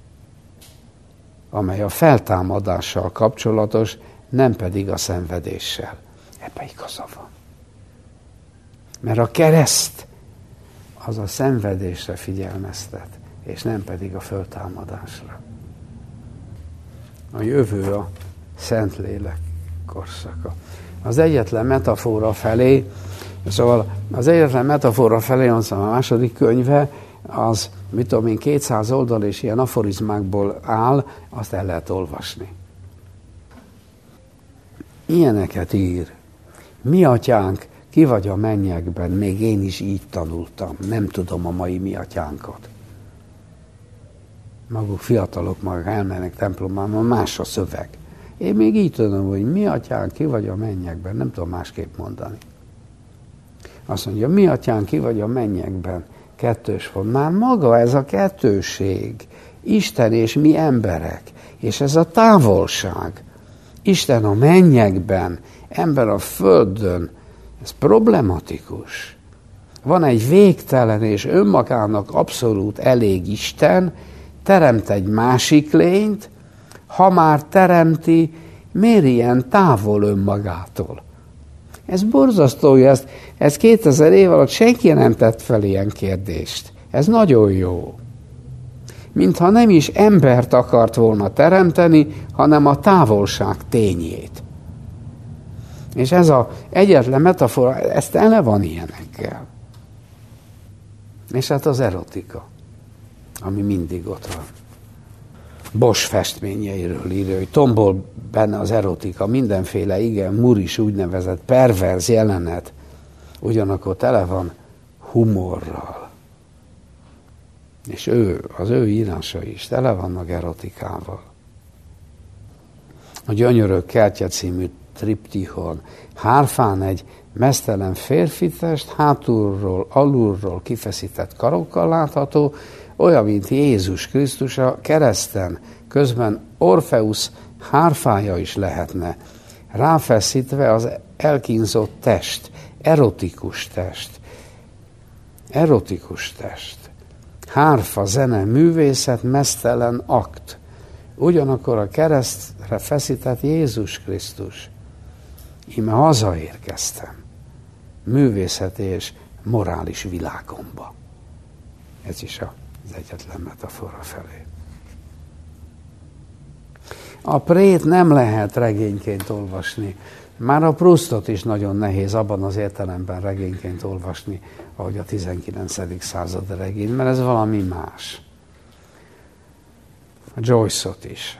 amely a feltámadással kapcsolatos, nem pedig a szenvedéssel. Ebben igaza van. Mert a kereszt az a szenvedésre figyelmeztet, és nem pedig a föltámadásra. A jövő a Szentlélek korszaka. Az egyetlen metafora felé, szóval az egyetlen metafora felé, az a második könyve, az, mit tudom én, kétszáz oldal és ilyen aforizmákból áll, azt el lehet olvasni. Ilyeneket ír. Mi atyánk, ki vagy a mennyekben, még én is így tanultam. Nem tudom a mai mi atyánkat. Maguk fiatalok maguk elmennek templomban, más a szöveg. Én még így tudom, hogy mi atyánk, ki vagy a mennyekben, nem tudom másképp mondani. Azt mondja, mi atyánk, ki vagy a mennyekben, kettős font. Már maga ez a kettőség, Isten és mi emberek, és ez a távolság. Isten a mennyekben, ember a földön, ez problematikus. Van egy végtelen és önmagának abszolút elég Isten, teremt egy másik lényt, ha már teremti, miért ilyen távol önmagától? Ez borzasztó, hogy ezt, ezt kétezer év alatt senki nem tett fel ilyen kérdést. Ez nagyon jó. Mintha nem is embert akart volna teremteni, hanem a távolság tényét. És ez az egyetlen metafora, ez tele van ilyenekkel. És hát az erotika, ami mindig ott van. Bosch festményeiről írja, hogy tombol benne az erotika, mindenféle, igen, muris úgynevezett perverz jelenet, ugyanakkor tele van humorral. És ő, az ő írásai is tele vannak erotikával. A Gyönyörök kertje című triptihon hárfán egy meztelen férfitest, hátulról, alulról kifeszített karokkal látható, olyan, mint Jézus Krisztus a kereszten, közben Orfeusz hárfája is lehetne, ráfeszítve az elkínzott test, erotikus test. Erotikus test. Hárfa, zene, művészet, meztelen akt. Ugyanakkor a keresztre feszített Jézus Krisztus. Íme hazaérkeztem. Művészeti és morális világomba. Ez is az egyetlen metafora felé. A Prét nem lehet regényként olvasni. Már a Proustot is nagyon nehéz abban az értelemben regényként olvasni, ahogy a tizenkilencedik század regény, mert ez valami más. A Joyce-ot is.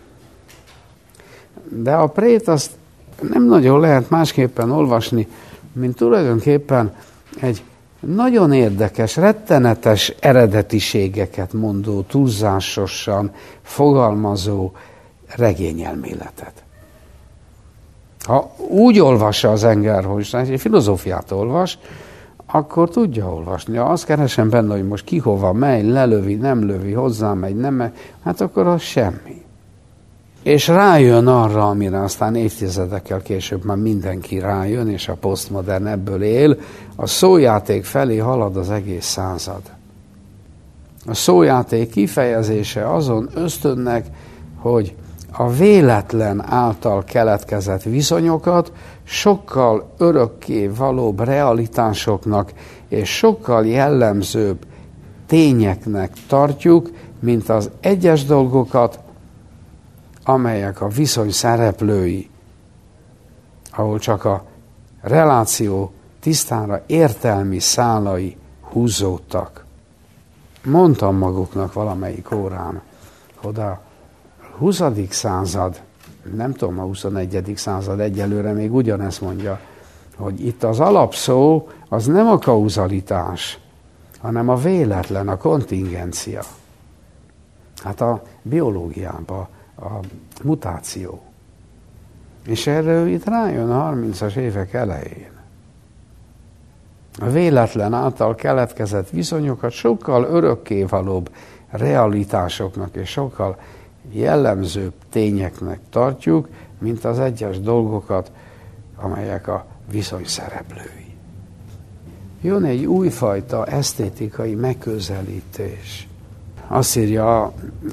De a Prét azt nem nagyon lehet másképpen olvasni, mint tulajdonképpen egy nagyon érdekes, rettenetes eredetiségeket mondó, túlzásosan fogalmazó regényelméletet. Ha úgy olvassa az Engelholstein, egy filozófiát olvas, akkor tudja olvasni. Ha azt keresem benne, hogy most ki hova megy, lelövi, nem lövi, hozzámegy, nem megy, hát akkor az semmi. És rájön arra, amire aztán évtizedekkel később már mindenki rájön, és a posztmodern ebből él, a szójáték felé halad az egész század. A szójáték kifejezése azon ösztönnek, hogy a véletlen által keletkezett viszonyokat sokkal örökké valóbb realitásoknak és sokkal jellemzőbb tényeknek tartjuk, mint az egyes dolgokat, amelyek a viszony szereplői, ahol csak a reláció tisztára értelmi szálai húzódtak. Mondtam maguknak valamelyik órán, hogy a huszadik század, nem tudom, a huszonegyedik század egyelőre még ugyanezt mondja, hogy itt az alapszó az nem a kauzalitás, hanem a véletlen, a kontingencia. Hát a biológiában a mutáció. És erről itt rájön a harmincas évek elején. A véletlen által keletkezett viszonyokat sokkal örökkévalóbb realitásoknak és sokkal jellemzőbb tényeknek tartjuk, mint az egyes dolgokat, amelyek a viszony szereplői. Jön egy újfajta esztétikai megközelítés. Azt írja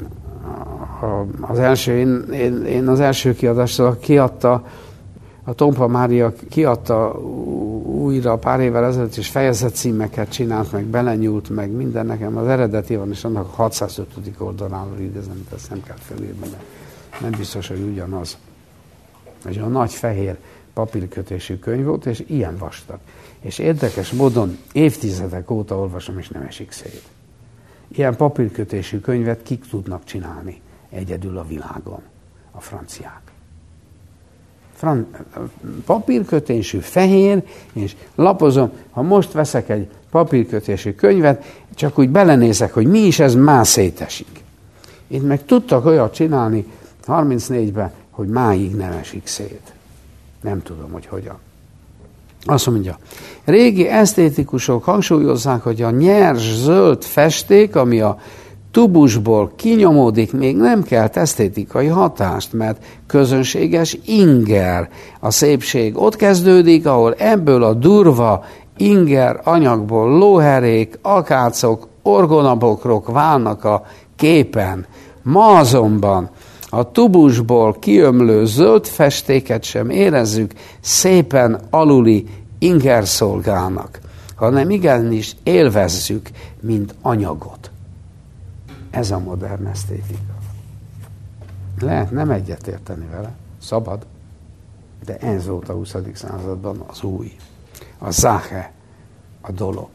az első, én, én, én az első kiadással kiadta, a Tompa Mária kiadta újra pár évvel ezelőtt, és fejezet címeket csinált, meg belenyúlt, meg minden, nekem az eredeti van, és annak a hatszázötödik oldaláról idézem, ezt nem kell felírni, mert nem biztos, hogy ugyanaz. Ez a nagy fehér papírkötésű könyv volt, és ilyen vastag. És érdekes módon évtizedek óta olvasom, és nem esik szét. Ilyen papírkötésű könyvet kik tudnak csinálni egyedül a világon? A franciák. Fran- papírkötésű, fehér, és lapozom, ha most veszek egy papírkötésű könyvet, csak úgy belenézek, hogy mi is ez, már szétesik. Itt meg tudtak olyat csinálni harmincnégyben, hogy máig nem esik szét. Nem tudom, hogy hogyan. Azt mondja, régi esztétikusok hangsúlyozzák, hogy a nyers zöld festék, ami a tubusból kinyomódik, még nem kelt esztétikai hatást, mert közönséges inger. A szépség ott kezdődik, ahol ebből a durva inger anyagból lóherék, akácok, orgonabokrok válnak a képen. Ma azonban A tubusból kiömlő zöld festéket sem érezzük szépen aluli ingerszolgának, hanem igenis élvezzük, mint anyagot. Ez a modern esztétika. Lehet nem egyetérteni vele, szabad, de ez volt a huszadik században az új, a Sache, a dolog.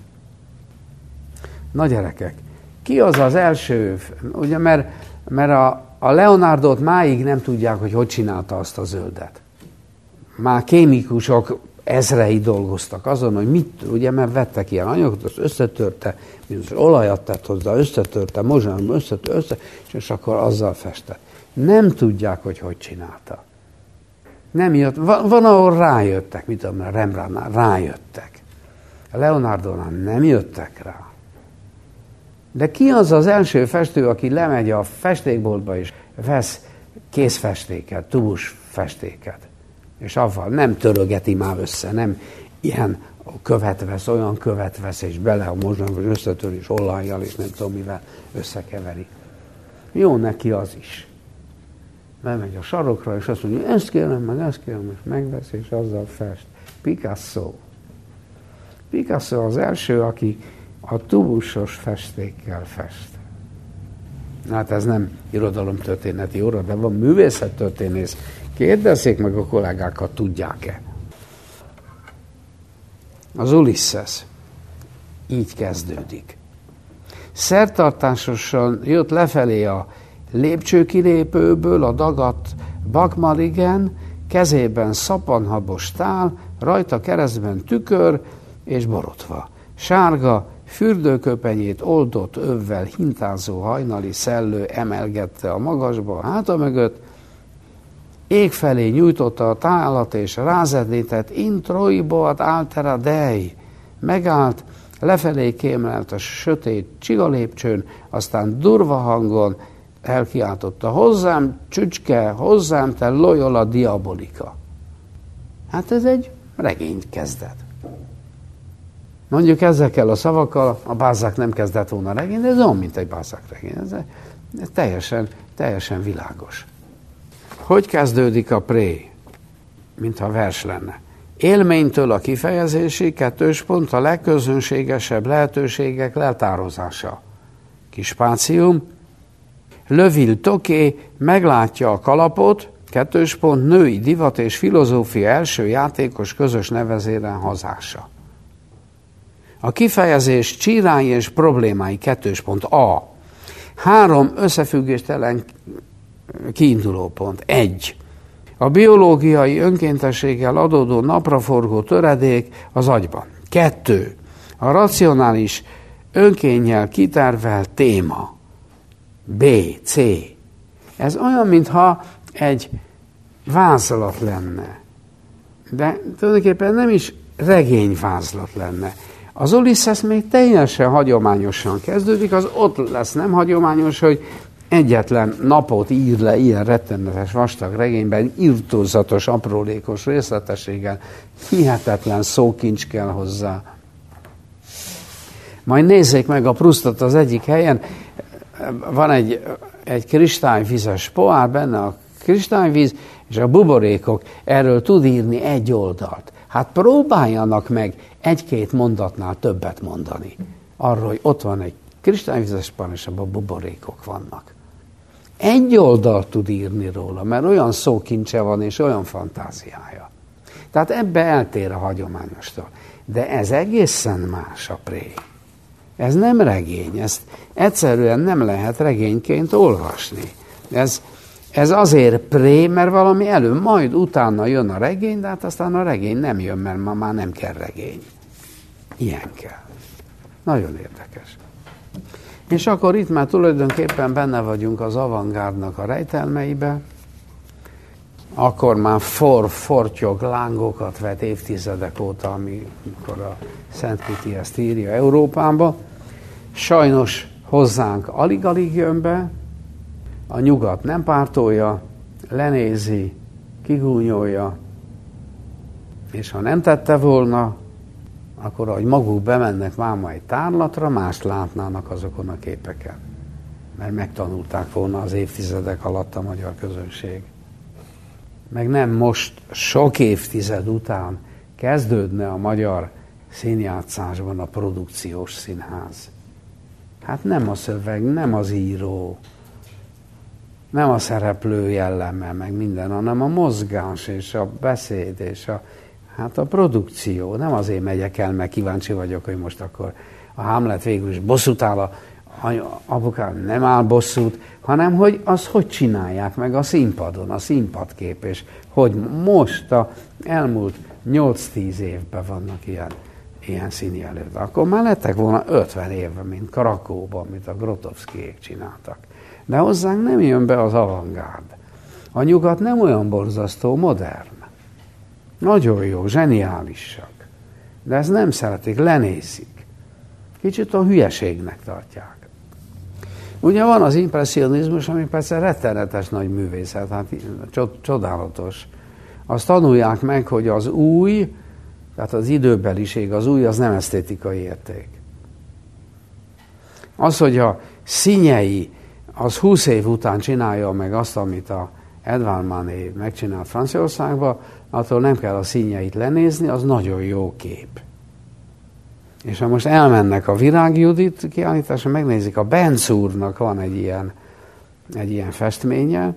Na gyerekek, ki az az első, ugye, mert, mert a, a Leonardot máig nem tudják, hogy hogy csinálta azt a zöldet. Már kémikusok ezrei dolgoztak azon, hogy mit, ugye, mert vettek ilyen anyagot, azt összetörte, mint olajat tett hozzá, összetörte, mozsán, összetörte, össze, és akkor azzal festett. Nem tudják, hogy hogy csinálta. Nem jött, van, van ahol rájöttek, mit tudom, a Rembrandtnál rájöttek. A Leonardonál nem jöttek rá. De ki az az első festő, aki lemegy a festékboltba és vesz kézfestéket, tubus festéket, és avval nem törögeti már össze, nem ilyen követ vesz, olyan követ vesz, és bele a mozsán, vagy összetör, és olajjal, és nem tudom mivel összekeveri. Jó neki az is. Bemegy a sarokra, és azt mondja, ezt kérem, meg ezt kérem, és megvesz, és azzal fest. Picasso. Picasso az első, aki a tubusos festékkel fest. Hát ez nem irodalomtörténeti óra, de van művészettörténész. Kérdezzék meg a kollégákat, tudják-e. Az Ulysses így kezdődik. Szertartásosan jött lefelé a lépcsőkilépőből a dagadt Bakmaligen, kezében szappanhabos tál, rajta keresztben tükör és borotva. Sárga, fürdőköpenyét oldott övvel hintázó hajnali szellő emelgette a magasba a háta mögött, ég felé nyújtotta a tálat és rázedített introibo ad altera dei. Megállt, lefelé kémlelt a sötét csigalépcsőn, aztán durva hangon elkiáltotta, hozzám csücske, hozzám te Loyola diabolika. Hát ez egy regény kezdet. Mondjuk ezekkel a szavakkal a Balzac nem kezdett volna regény, de ez olyan, mint egy Balzac regény. Ez, ez teljesen, teljesen világos. Hogy kezdődik a pré? Mintha vers lenne. Élménytől a kifejezési, kettős pont, a legközönségesebb lehetőségek letározása. Kispácium. Le Ville Toqué meglátja a kalapot, kettős pont, női divat és filozófia első játékos közös nevezéren hazása. A kifejezés csírái és problémái, kettős pont, A. Három összefüggéstelen kiinduló pont. Egy. A biológiai önkéntességgel adódó napraforgó töredék az agyban. Kettő. A racionális önkénnyel kitervelt téma. B. C. Ez olyan, mintha egy vázlat lenne. De tulajdonképpen nem is regényvázlat lenne. Az Ulysses még teljesen hagyományosan kezdődik, az ott lesz nem hagyományos, hogy egyetlen napot ír le ilyen rettenetes vastag regényben, irtózatos, aprólékos részletességgel, hihetetlen szókincs kell hozzá. Majd nézzék meg a Proustot az egyik helyen, van egy, egy kristályvizes pohár, benne a kristályvíz, és a buborékok, erről tud írni egy oldalt. Hát próbáljanak meg egy-két mondatnál többet mondani. Arról, hogy ott van egy kristályvizes pohár, és abban buborékok vannak. Egy oldalt tud írni róla, mert olyan szókincse van, és olyan fantáziája. Tehát ebbe eltér a hagyományostól. De ez egészen más a pré. Ez nem regény, ezt egyszerűen nem lehet regényként olvasni. Ez, ez azért pré, mert valami elő, majd utána jön a regény, de hát aztán a regény nem jön, mert ma már nem kell regény. Ilyen kell. Nagyon érdekes. És akkor itt már tulajdonképpen benne vagyunk az avantgárdnak a rejtelmeibe, akkor már for, fortyog lángokat vet évtizedek óta, amikor a Szent Kitty ezt írja Európába. Sajnos hozzánk alig-alig jön be, a nyugat nem pártolja, lenézi, kigúnyolja, és ha nem tette volna, akkor ahogy maguk bemennek máma egy tárlatra, mást látnának azokon a képeken. mert megtanulták volna az évtizedek alatt a magyar közönség. Meg nem most, sok évtized után kezdődne a magyar színjátszásban a produkciós színház. Hát nem a szöveg, nem az író, nem a szereplő jelleme, meg minden, hanem a mozgás és a beszéd és a, hát a produkció. Nem azért megyek el, mert kíváncsi vagyok, hogy most akkor a Hamlet végül is bosszút áll, a apukám nem áll bosszút, hanem hogy az hogy csinálják meg a színpadon, a színpadkép, és hogy most a elmúlt nyolc-tíz évben vannak ilyen, ilyen színi előtt. Akkor már lettek volna ötven évben, mint Krakóban, mint a Grotowskiék csináltak. De hozzánk nem jön be az avantgárd. A nyugat nem olyan borzasztó modern. Nagyon jó, zseniálisak. De ezt nem szeretik, lenézik. Kicsit a hülyeségnek tartják. Ugye van az impresszionizmus, ami persze rettenetes nagy művészet, hát csodálatos. Azt tanulják meg, hogy az új, tehát az időbeliség, az új, az nem esztétikai érték. Az, hogy a Színyei az húsz év után csinálja meg azt, amit a Edouard Manet megcsinált Franciaországban, attól nem kell a Színyeit lenézni, az nagyon jó kép. És ha most elmennek a Virág Judit kiállításra, megnézik, a Benz úrnak van egy ilyen, egy ilyen festménye,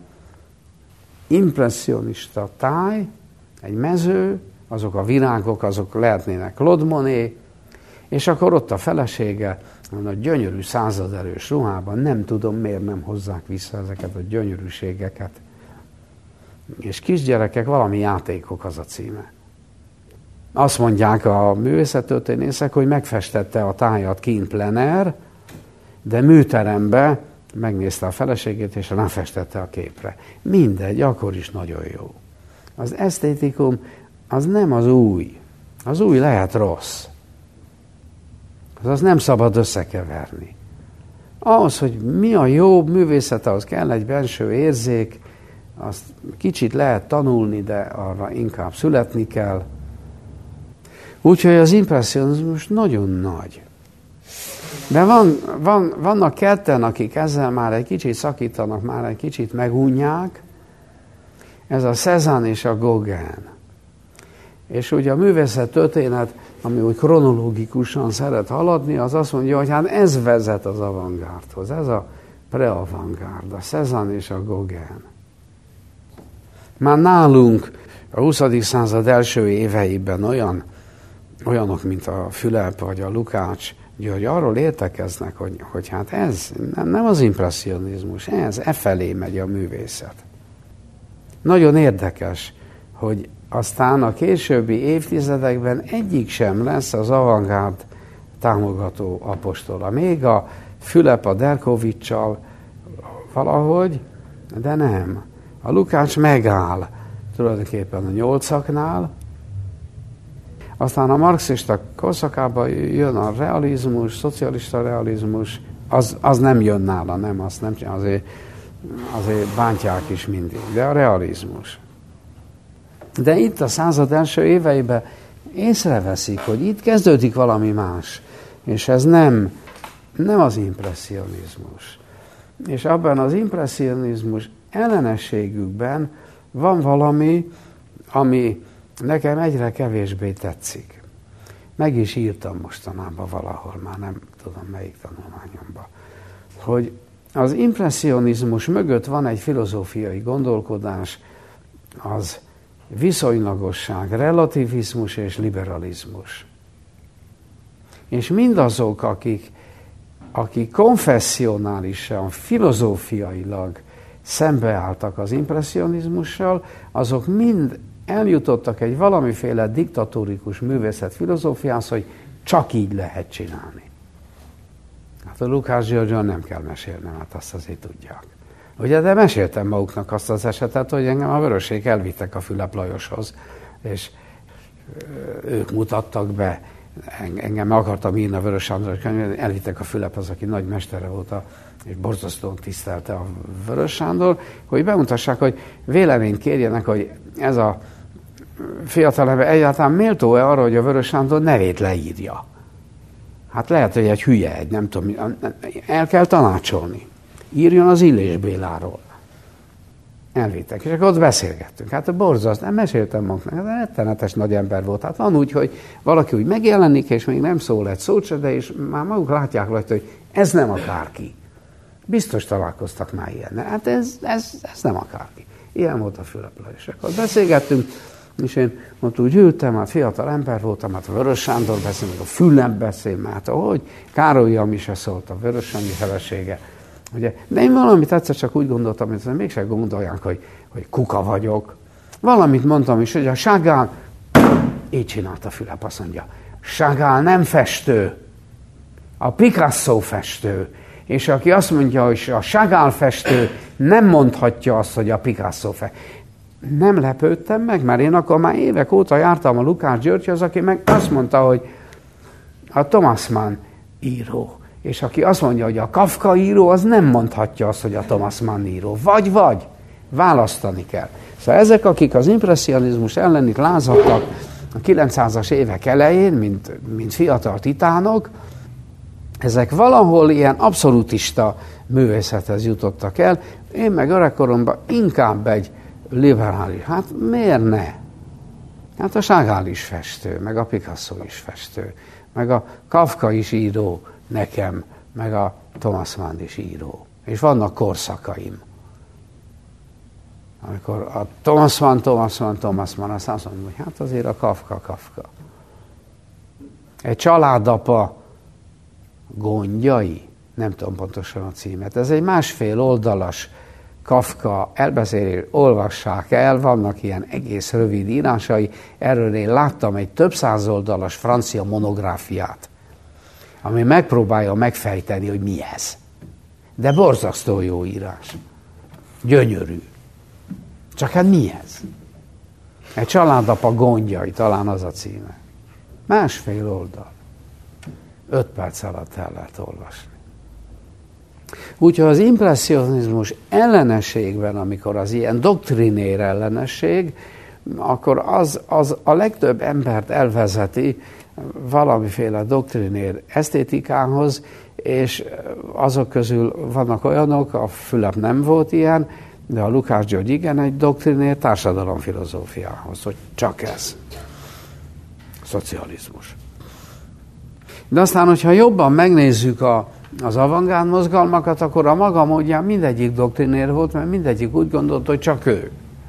impresszionista táj, egy mező, azok a virágok, azok lehetnének Claude Monet, és akkor ott a felesége, a gyönyörű századerős ruhában, nem tudom, miért nem hozzák vissza ezeket a gyönyörűségeket. És kisgyerekek, valami játékok az a címe. Azt mondják a művészettörténészek, hogy megfestette a tájat kint plener, de műterembe megnézte a feleségét, és ráfestette a képre. Mindegy, akkor is nagyon jó. Az esztétikum az nem az új. Az új lehet rossz. Az nem szabad összekeverni. Ahhoz, hogy mi a jó művészet, ahhoz kell egy belső érzék, azt kicsit lehet tanulni, de arra inkább születni kell. Úgyhogy az impresszionizmus nagyon nagy. De van, van, vannak ketten, akik ezzel már egy kicsit szakítanak, már egy kicsit megunják. Ez a Cézanne és a Gauguin. És ugye a művészet történet, ami úgy kronológikusan szeret haladni, az azt mondja, hogy hát ez vezet az avantgárdhoz. Ez a pre-avantgárd, a Cézanne és a Gauguin. Már nálunk a huszadik század első éveiben olyan, olyanok, mint a Fülep vagy a Lukács György arról értekeznek, hogy, hogy hát ez nem az impresszionizmus, ez e felé megy a művészet. Nagyon érdekes, hogy aztán a későbbi évtizedekben egyik sem lesz az avantgárd támogató apostola. Még a Fülep a Derkoviccsal valahogy, de nem. A Lukács megáll tulajdonképpen a nyolcaknál, aztán a marxista korszakában jön a realizmus, szocialista realizmus, az, az nem jön nála, nem, azt nem csinál, azért, azért bántják is mindig, de a realizmus. De itt a század első éveiben észreveszik, hogy itt kezdődik valami más, és ez nem, nem az impresszionizmus. És abban az impresszionizmus ellenességükben van valami, ami nekem egyre kevésbé tetszik. Meg is írtam mostanában valahol, már nem tudom melyik tanulmányomban, hogy az impresszionizmus mögött van egy filozófiai gondolkodás, az viszonylagosság, relativizmus és liberalizmus. És mindazok, akik, akik konfesszionálisan, filozófiailag szembeálltak az impresszionizmussal, azok mind eljutottak egy valamiféle diktatórikus művészet filozófiához, hogy csak így lehet csinálni. Hát a Lukács Györgyön nem kell mesélnem, hát azt azért tudják. Ugye, de meséltem maguknak azt az esetet, hogy engem a Vörössék elvittek a Fülep Lajoshoz, és ők mutattak be, engem akartam írni a Vörös Sándor könyvét, elvittek a Fülep, az, aki nagy mestere volt, a, és borzasztóan tisztelte a Vörös Sándor, hogy bemutassák, hogy véleményt kérjenek, hogy ez a fiatalember egyáltalán méltó-e arra, hogy a Vörös Sándor nevét leírja. Hát lehet, hogy egy hülye, egy nem tudom, el kell tanácsolni. írjon az Illés Béláról. Elvittek, és akkor ott beszélgettünk. Hát a borzaszt, nem meséltem magnak, hát rettenetes nagy ember volt. Hát van úgy, hogy valaki úgy megjelenik, és még nem szól egy szót se, de és már maguk látják rajta, hogy ez nem akárki. Biztos találkoztak már ilyen. Hát ez, ez, ez nem akárki. Ilyen volt a Fülöp Lajos. És akkor beszélgettünk, és én ott úgy ültem, hát fiatal ember voltam, hát a Vörös Sándor beszél, meg a Fülöp beszél, hát ahogy Károlyam is szólt, a Vörös Sanyi felesége. Ugye? De én valamit egyszer csak úgy gondoltam, hogy mégsem gondolják, hogy, hogy kuka vagyok. Valamit mondtam is, hogy a Chagall, így csinálta Fülöp, azt mondja, Chagall nem festő, a Picasso festő. És aki azt mondja, hogy a Chagall festő, nem mondhatja azt, hogy a Picasso festő. Nem lepődtem meg, mert én akkor már évek óta jártam a Lukács Györgyhöz, aki meg azt mondta, hogy a Thomas Mann író. És aki azt mondja, hogy a Kafka író, az nem mondhatja azt, hogy a Thomas Mann író. Vagy, vagy. Választani kell. Szóval ezek, akik az impresszionizmus ellen itt lázadtak a kilencszázas évek elején, mint, mint fiatal titánok, ezek valahol ilyen abszolútista művészethez jutottak el. Én meg öregkoromban inkább egy liberális. Hát miért ne? Hát a Chagall is festő, meg a Picasso is festő, meg a Kafka is író nekem, meg a Thomas Mann is író. És vannak korszakaim. Amikor a Thomas Mann, Thomas Mann, Thomas Mann, azt mondom, hogy hát azért a Kafka, Kafka. Egy családapa gondjai, nem tudom pontosan a címet, ez egy másfél oldalas Kafka elbeszélés, olvassák el, vannak ilyen egész rövid írásai, erről én láttam egy több száz oldalas francia monográfiát, ami megpróbálja megfejteni, hogy mi ez. De borzasztó jó írás. Gyönyörű. Csak hát mi ez? Egy családapa gondjai, talán az a címe. Másfél oldal. Öt perc alatt el lehet olvasni. Úgyhogy az impresszionizmus ellenességben, amikor az ilyen doktrinér ellenesség, akkor az, az a legtöbb embert elvezeti valamiféle doktrinér esztétikához, és azok közül vannak olyanok, a Fülöp nem volt ilyen, de a Lukács György igen, egy doktrinér társadalomfilozófiához, hogy csak ez. Szocializmus. De aztán, hogyha jobban megnézzük a, az avantgárd mozgalmakat, akkor a maga módján mindegyik doktrinér volt, mert mindegyik úgy gondolt, hogy csak ő.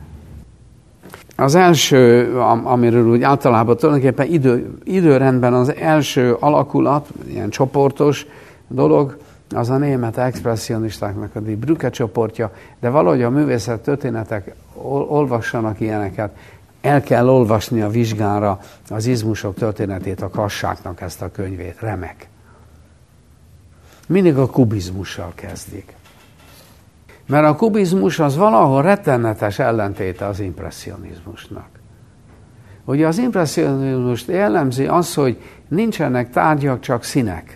Az első, amiről úgy általában tulajdonképpen idő, időrendben az első alakulat, ilyen csoportos dolog, az a német expresszionistáknak a Die Brücke csoportja, de valahogy a művészet történetek olvassanak ilyeneket, el kell olvasni a vizsgára az izmusok történetét, a Kassáknak ezt a könyvét, remek. Mindig a kubizmussal kezdik. Mert a kubizmus az valahol rettenetes ellentéte az impresszionizmusnak. Ugye az impresszionizmust jellemzi az, hogy nincsenek tárgyak, csak színek.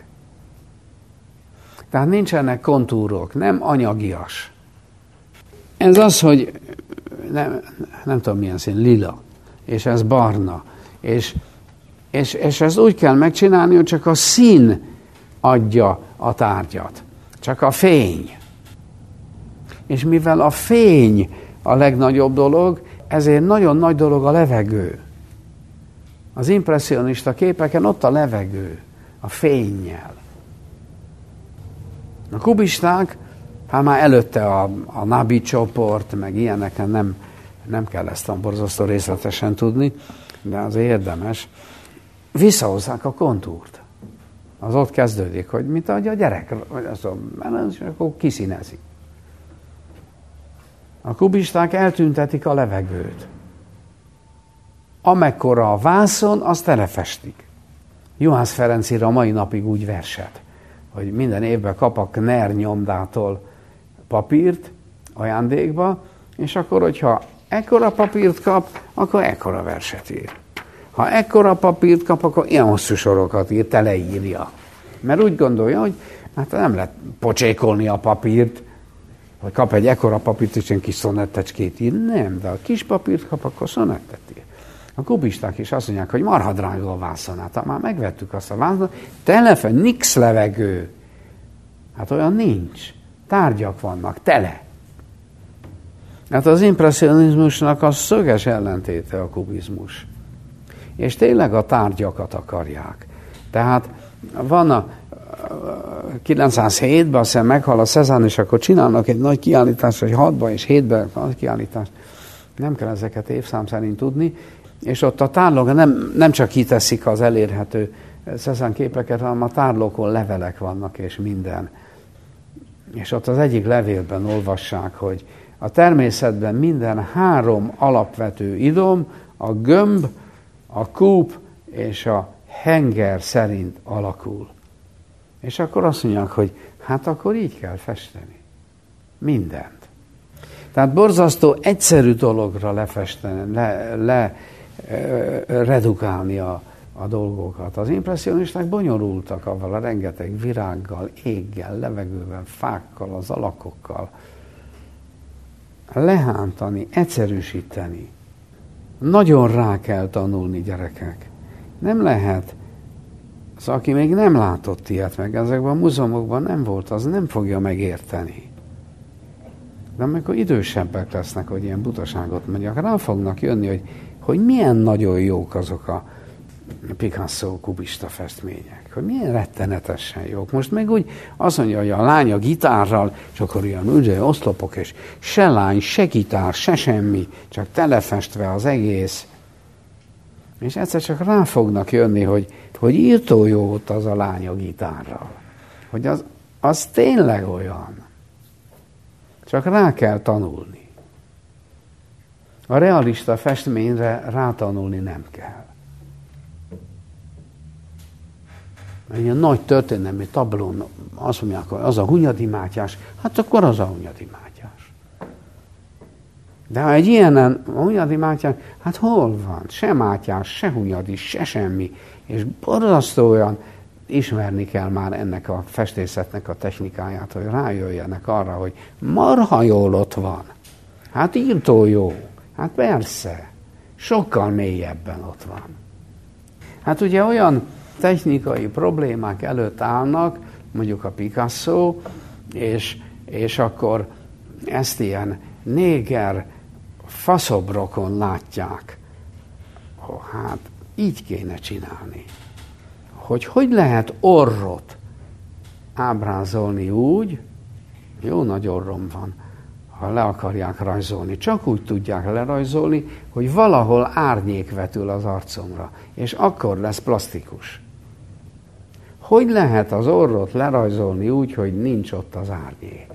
Tehát nincsenek kontúrok, nem anyagias. Ez az, hogy nem, nem tudom milyen szín, lila, és ez barna, és, és, és ezt úgy kell megcsinálni, hogy csak a szín adja a tárgyat, csak a fény. És mivel a fény a legnagyobb dolog, ezért nagyon nagy dolog a levegő. Az impresszionista képeken ott a levegő, a fénnyel. A kubisták, hát már előtte a, a Nabi csoport, meg ilyeneken nem, nem kell ezt a borzasztó részletesen tudni, de az érdemes. Visszahozzák a kontúrt. Az ott kezdődik, hogy mint ahogy a gyerek, vagy az, és akkor kiszínezi. A kubisták eltüntetik a levegőt. Amekkora a vászon, azt telefestik. Juhász Ferenc ír a mai napig úgy verset, hogy minden évben kap a Kner nyomdától papírt ajándékba, és akkor, hogyha ekkora papírt kap, akkor ekkora verset ír. Ha ekkora papírt kap, akkor ilyen hosszú sorokat ír, teleírja. Mert úgy gondolja, hogy hát nem lehet pocsékolni a papírt, hogy kap egy ekkora papírt, és egy kis szonettecskét ír. Nem, de ha kis papírt kap, akkor szonettet ír. A kubisták is azt mondják, hogy marha drága a vászon. Hát már megvettük azt a vászonat, telefen, nix levegő. Hát olyan nincs. Tárgyak vannak, tele. Hát az impresszionizmusnak a szöges ellentéte a kubizmus. És tényleg a tárgyakat akarják. Tehát van a kilencszázhétben, aztán meghal a Cézanne, és akkor csinálnak egy nagy kiállítást, vagy hatban és hétben nagy kiállítást. Nem kell ezeket évszám szerint tudni. És ott a tárlók nem, nem csak kiteszik az elérhető Cézanne képeket, hanem a tárlókon levelek vannak, és minden. És ott az egyik levélben olvassák, hogy a természetben minden három alapvető idom, a gömb, a kúp és a henger szerint alakul. És akkor azt mondják, hogy hát akkor így kell festeni. Mindent. Tehát borzasztó egyszerű dologra lefesteni, le, le redukálni a, a dolgokat. Az impresszionisták bonyolultak avval a rengeteg virággal, éggel, levegővel, fákkal, az alakokkal. Lehántani, egyszerűsíteni. Nagyon rá kell tanulni, gyerekek. Nem lehet. Az, aki még nem látott ilyet, meg ezekben a múzeumokban nem volt, az nem fogja megérteni. De amikor idősebbek lesznek, hogy ilyen butaságot mondjak, rá fognak jönni, hogy, hogy milyen nagyon jók azok a Picasso kubista festmények, hogy milyen rettenetesen jók. Most meg úgy azt mondja, hogy a lány a gitárral, és akkor ilyen ugye, oszlopok, és se lány, se gitár, se semmi, csak telefestve az egész. És egyszer csak rá fognak jönni, hogy, hogy írtó jó ott az a lány a gitárral. Hogy az, az tényleg olyan. Csak rá kell tanulni. A realista festményre rátanulni nem kell. Egy nagy történelmi tablón azt mondják, hogy az a Hunyadi Mátyás, hát akkor az a Hunyadi Mátyás. De ha egy ilyenen, a Hunyadi Mátyás, hát hol van? Se Mátyás, se Hunyadi, se semmi. És borzasztóan ismerni kell már ennek a festészetnek a technikáját, hogy rájöjjenek arra, hogy marha jól ott van. Hát írtó jó. Hát persze. Sokkal mélyebben ott van. Hát ugye olyan technikai problémák előtt állnak, mondjuk a Picasso, és, és akkor ezt ilyen néger faszobrokon látják. Oh, hát így kéne csinálni. Hogy hogy lehet orrot ábrázolni úgy, jó nagy orrom van, ha le akarják rajzolni. Csak úgy tudják lerajzolni, hogy valahol árnyék vetül az arcomra, és akkor lesz plastikus. Hogy lehet az orrot lerajzolni úgy, hogy nincs ott az árnyék?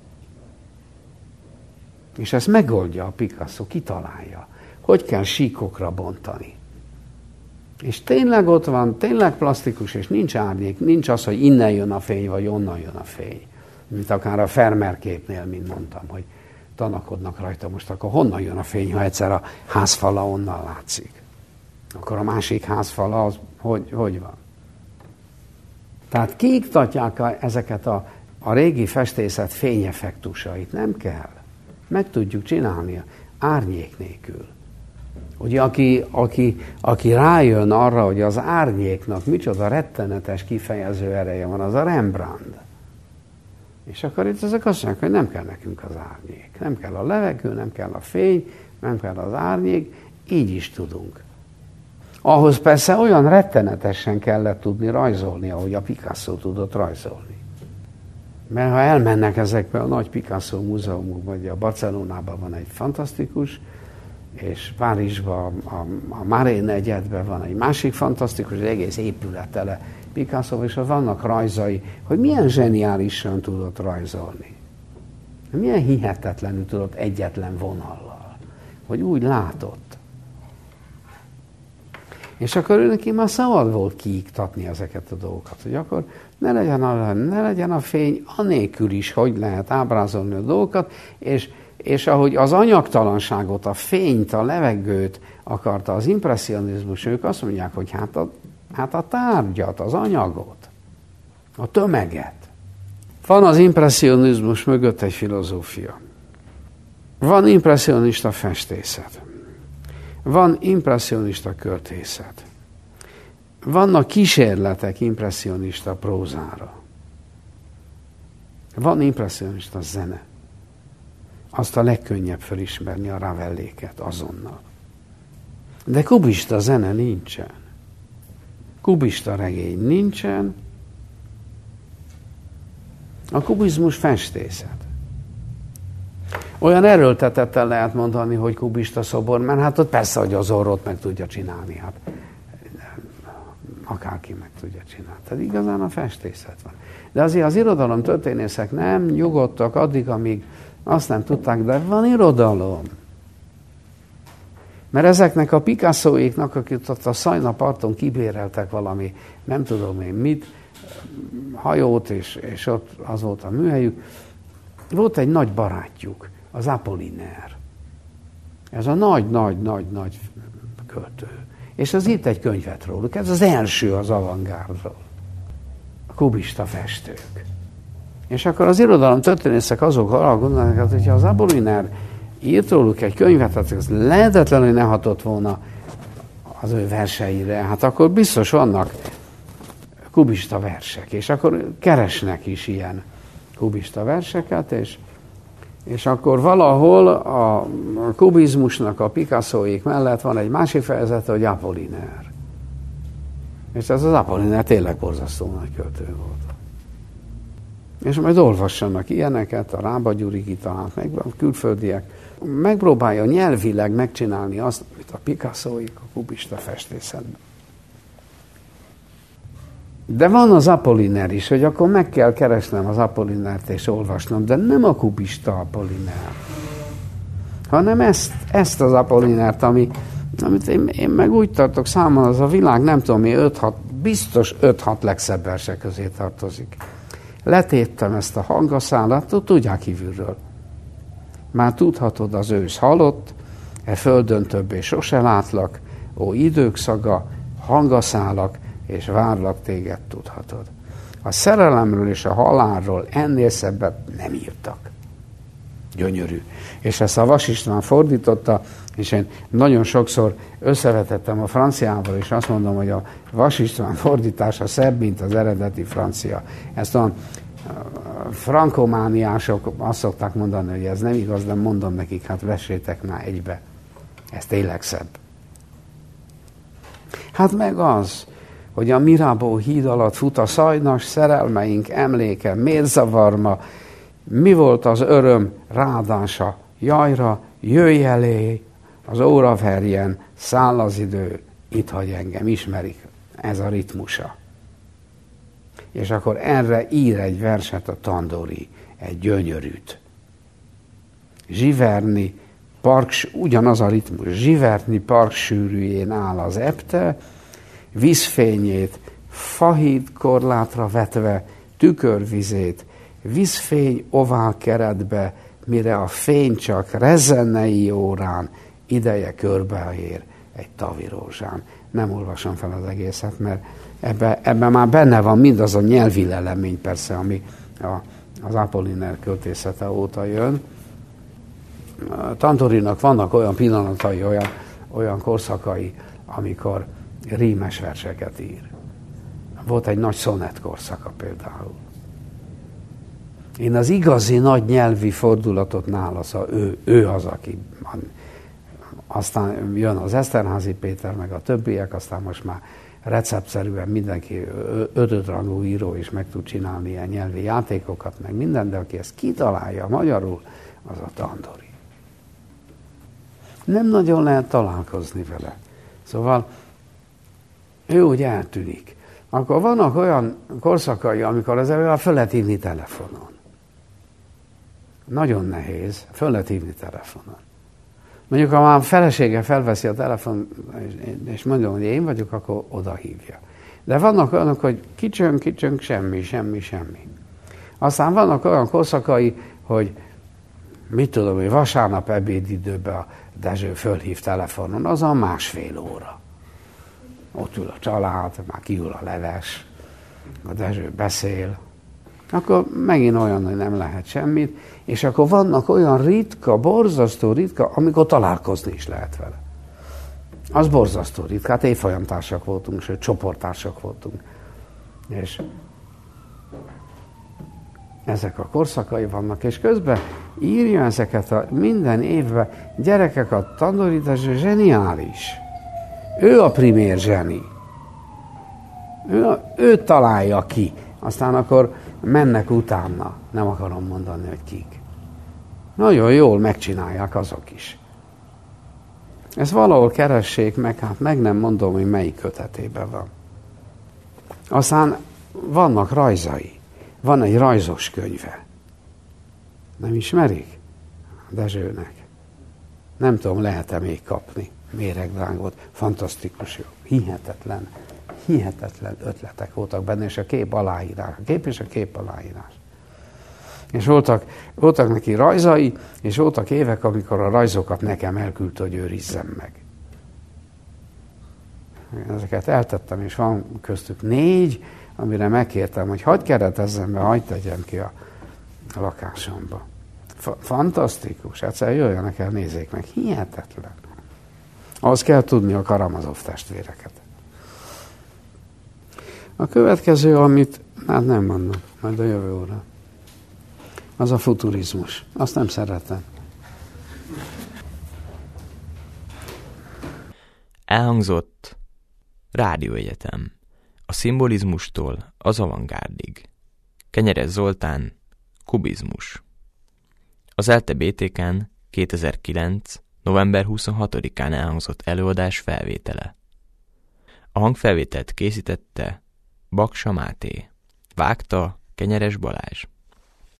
És ezt megoldja a Picasso, kitalálja. Hogy kell síkokra bontani. És tényleg ott van, tényleg plastikus, és nincs árnyék, nincs az, hogy innen jön a fény, vagy onnan jön a fény. Mint akár a Vermeer képnél, mint mondtam, hogy tanakodnak rajta most, akkor honnan jön a fény, ha egyszer a házfala onnan látszik. Akkor a másik házfala, az hogy, hogy van? Tehát kiiktatják a, ezeket a, a régi festészet fényeffektusait. Nem kell. Meg tudjuk csinálni árnyék nélkül. Ugye aki, aki, aki rájön arra, hogy az árnyéknak micsoda rettenetes kifejező ereje van, az a Rembrandt. És akkor itt ezek azt mondják, hogy nem kell nekünk az árnyék. Nem kell a levegő, nem kell a fény, nem kell az árnyék, így is tudunk. Ahhoz persze olyan rettenetesen kellett tudni rajzolni, ahogy a Picasso tudott rajzolni. Mert ha elmennek ezekbe a nagy Picasso múzeumokba, vagy a Barcelonában van egy fantasztikus, és Párizsban, a, a Marais negyedben van egy másik fantasztikus, egy egész épület tele Picasso, és ott vannak rajzai, hogy milyen zseniálisan tudott rajzolni. Milyen hihetetlenül tudott egyetlen vonallal. Hogy úgy látott. És akkor ő neki már szabad volt kiiktatni ezeket a dolgokat, hogy akkor ne legyen a, ne legyen a fény, anélkül is, hogy lehet ábrázolni a dolgokat, és, és ahogy az anyagtalanságot, a fényt, a levegőt akarta az impresszionizmus, ők azt mondják, hogy hát a, hát a tárgyat, az anyagot, a tömeget. Van az impresszionizmus mögött egy filozófia. Van impresszionista festészet. Van impresszionista költészet. Vannak kísérletek impresszionista prózára. Van impresszionista zene. Azt a legkönnyebb felismerni, a Ravelléket azonnal. De kubista zene nincsen. Kubista regény nincsen. A kubizmus festészet. Olyan erőltetetten lehet mondani, hogy kubista szobor, mert hát ott persze, hogy az orrot meg tudja csinálni. Hát akárki meg tudja csinálni. Tehát igazán a festészet van. De azért az irodalom történészek nem nyugodtak addig, amíg azt nem tudták, de van irodalom. Mert ezeknek a Picasso-éknak, akik ott a Szajna parton kibéreltek valami, nem tudom én mit, hajót, és, és ott az volt a műhelyük, volt egy nagy barátjuk, az Apollinaire. Ez a nagy-nagy-nagy-nagy költő. És az itt egy könyvet róluk. Ez az első az avantgárdról. A kubista festők. És akkor az irodalom történészek azok arra gondolnak, hogyha az Apollinaire írt róluk egy könyvet, hát ez lehetetlenül ne hatott volna az ő verseire. Hát akkor biztos vannak kubista versek. És akkor keresnek is ilyen kubista verseket, és, és akkor valahol a kubizmusnak a Picasso-ék mellett van egy másik fejezete, hogy Apollinaire. És ez az Apollinaire tényleg borzasztó nagy költő volt. És majd olvassanak ilyeneket, a Rába Gyuri kitalált meg, a külföldiek. Megpróbálja nyelvileg megcsinálni azt, amit a Picasso-ék a kubista festészetben. De van az Apollinaire is, hogy akkor meg kell keresnem az Apollinaire-t és olvasnom, de nem a kubista Apollinaire, hanem ezt, ezt az Apollinaire-t, ami, amit én, én meg úgy tartok számomra, az a világ nem tudom mi, öt-hat, biztos öt-hat legszebb verse közé tartozik. Letéptem ezt a hangaszálat, tudják kívülről. Már tudhatod, az ősz halott, e földön többé sose látlak, ó idők szaga, hangaszálak, és várlak téged, tudhatod. A szerelemről és a halálról ennél szebbet nem írtak. Gyönyörű. És ezt a Vas István fordította, és én nagyon sokszor összevetettem a franciával, és azt mondom, hogy a Vas István fordítása szebb, mint az eredeti francia. Ezt a frankomániások azt szokták mondani, hogy ez nem igaz, de mondom nekik, hát vessétek már egybe. Ez tényleg szebb. Hát meg az, hogy a Mirabeau híd alatt fut a Szajnas, szerelmeink emléke, miért zavar ma, mi volt az öröm ráadása, jajra, jöjj elé, az óra verjen, száll az idő, itt hagy engem, ismerik, ez a ritmusa. És akkor erre ír egy verset a Tandori, egy gyönyörűt. Zsiverni, park, ugyanaz a ritmus, zsiverni parksűrűjén áll az epte, vízfényét, fahíd korlátra vetve, tükörvizét, vízfény ovál keretbe, mire a fény csak rezennei órán ideje körbeér egy tavirózsán. Nem olvasom fel az egészet, mert ebben ebbe már benne van mindaz a nyelvi lelemény persze, ami a, az Apollinaire költészete óta jön. Tandorinak vannak olyan pillanatai, olyan, olyan korszakai, amikor rímes verseket ír. Volt egy nagy szonett korszaka például. Én az igazi nagy nyelvi fordulatot nála, szóval ő, ő az, aki aztán jön az Eszterházy Péter, meg a többiek, aztán most már receptszerűen mindenki ötödrangú író is meg tud csinálni ilyen nyelvi játékokat, meg minden, de aki ezt kitalálja magyarul, az a Tandori. Nem nagyon lehet találkozni vele. Szóval ő úgy eltűnik. Akkor vannak olyan korszakai, amikor az előbb föl lehet hívni telefonon. Nagyon nehéz, föl lehet hívni telefonon. Mondjuk, ha már a felesége felveszi a telefon, és mondom, hogy én vagyok, akkor oda hívja. De vannak olyanok, hogy kicsönk, kicsönk, semmi, semmi, semmi. Aztán vannak olyan korszakai, hogy mit tudom, hogy vasárnap ebédidőben a Dezső fölhív telefonon, az a másfél óra. Ott ül a család, már kiül a leves, a Dezső beszél, akkor megint olyan, hogy nem lehet semmit, és akkor vannak olyan ritka, borzasztó ritka, amikor találkozni is lehet vele. Az borzasztó ritka, hát évfolyamtársak voltunk, sőt csoporttársak voltunk. És Ezek a korszakai vannak, és közben írja ezeket a minden évben. Gyerekek, a tanúrítás zseniális. Ő a primér zseni. Ő, ő találja ki. Aztán akkor mennek utána. Nem akarom mondani, hogy kik. Nagyon jól megcsinálják azok is. Ezt valahol keressék meg, hát meg nem mondom, hogy melyik kötetében van. Aztán vannak rajzai. Van egy rajzos könyve. Nem ismerik? Dezsőnek. Nem tudom, lehet-e még kapni. Méregdrágot. Fantasztikus jó. Hihetetlen. Hihetetlen ötletek voltak benne, és a kép aláírás. A kép és a kép aláírás. És voltak, voltak neki rajzai, és voltak évek, amikor a rajzokat nekem elküldte, hogy őrizzem meg. Ezeket eltettem, és van köztük négy, amire megkértem, hogy hagyd keretezzem be, hagyd tegyem ki a, a lakásomba. F- fantasztikus, egyszer jöjjenek el, nézzék meg. Hihetetlen. Ahhoz kell tudni a Karamazov testvéreket. A következő, amit, hát nem mondom, majd a jövő óra, az a futurizmus. Azt nem szeretem. Elhangzott Rádióegyetem. A szimbolizmustól az avantgárdig. Kenyeres Zoltán, kubizmus. Az ELTE bé té ká-n kétezer-kilenc. november huszonhatodikán elhangzott előadás felvétele. A hangfelvételt készítette Baksa Máté. Vágta Kenyeres Balázs.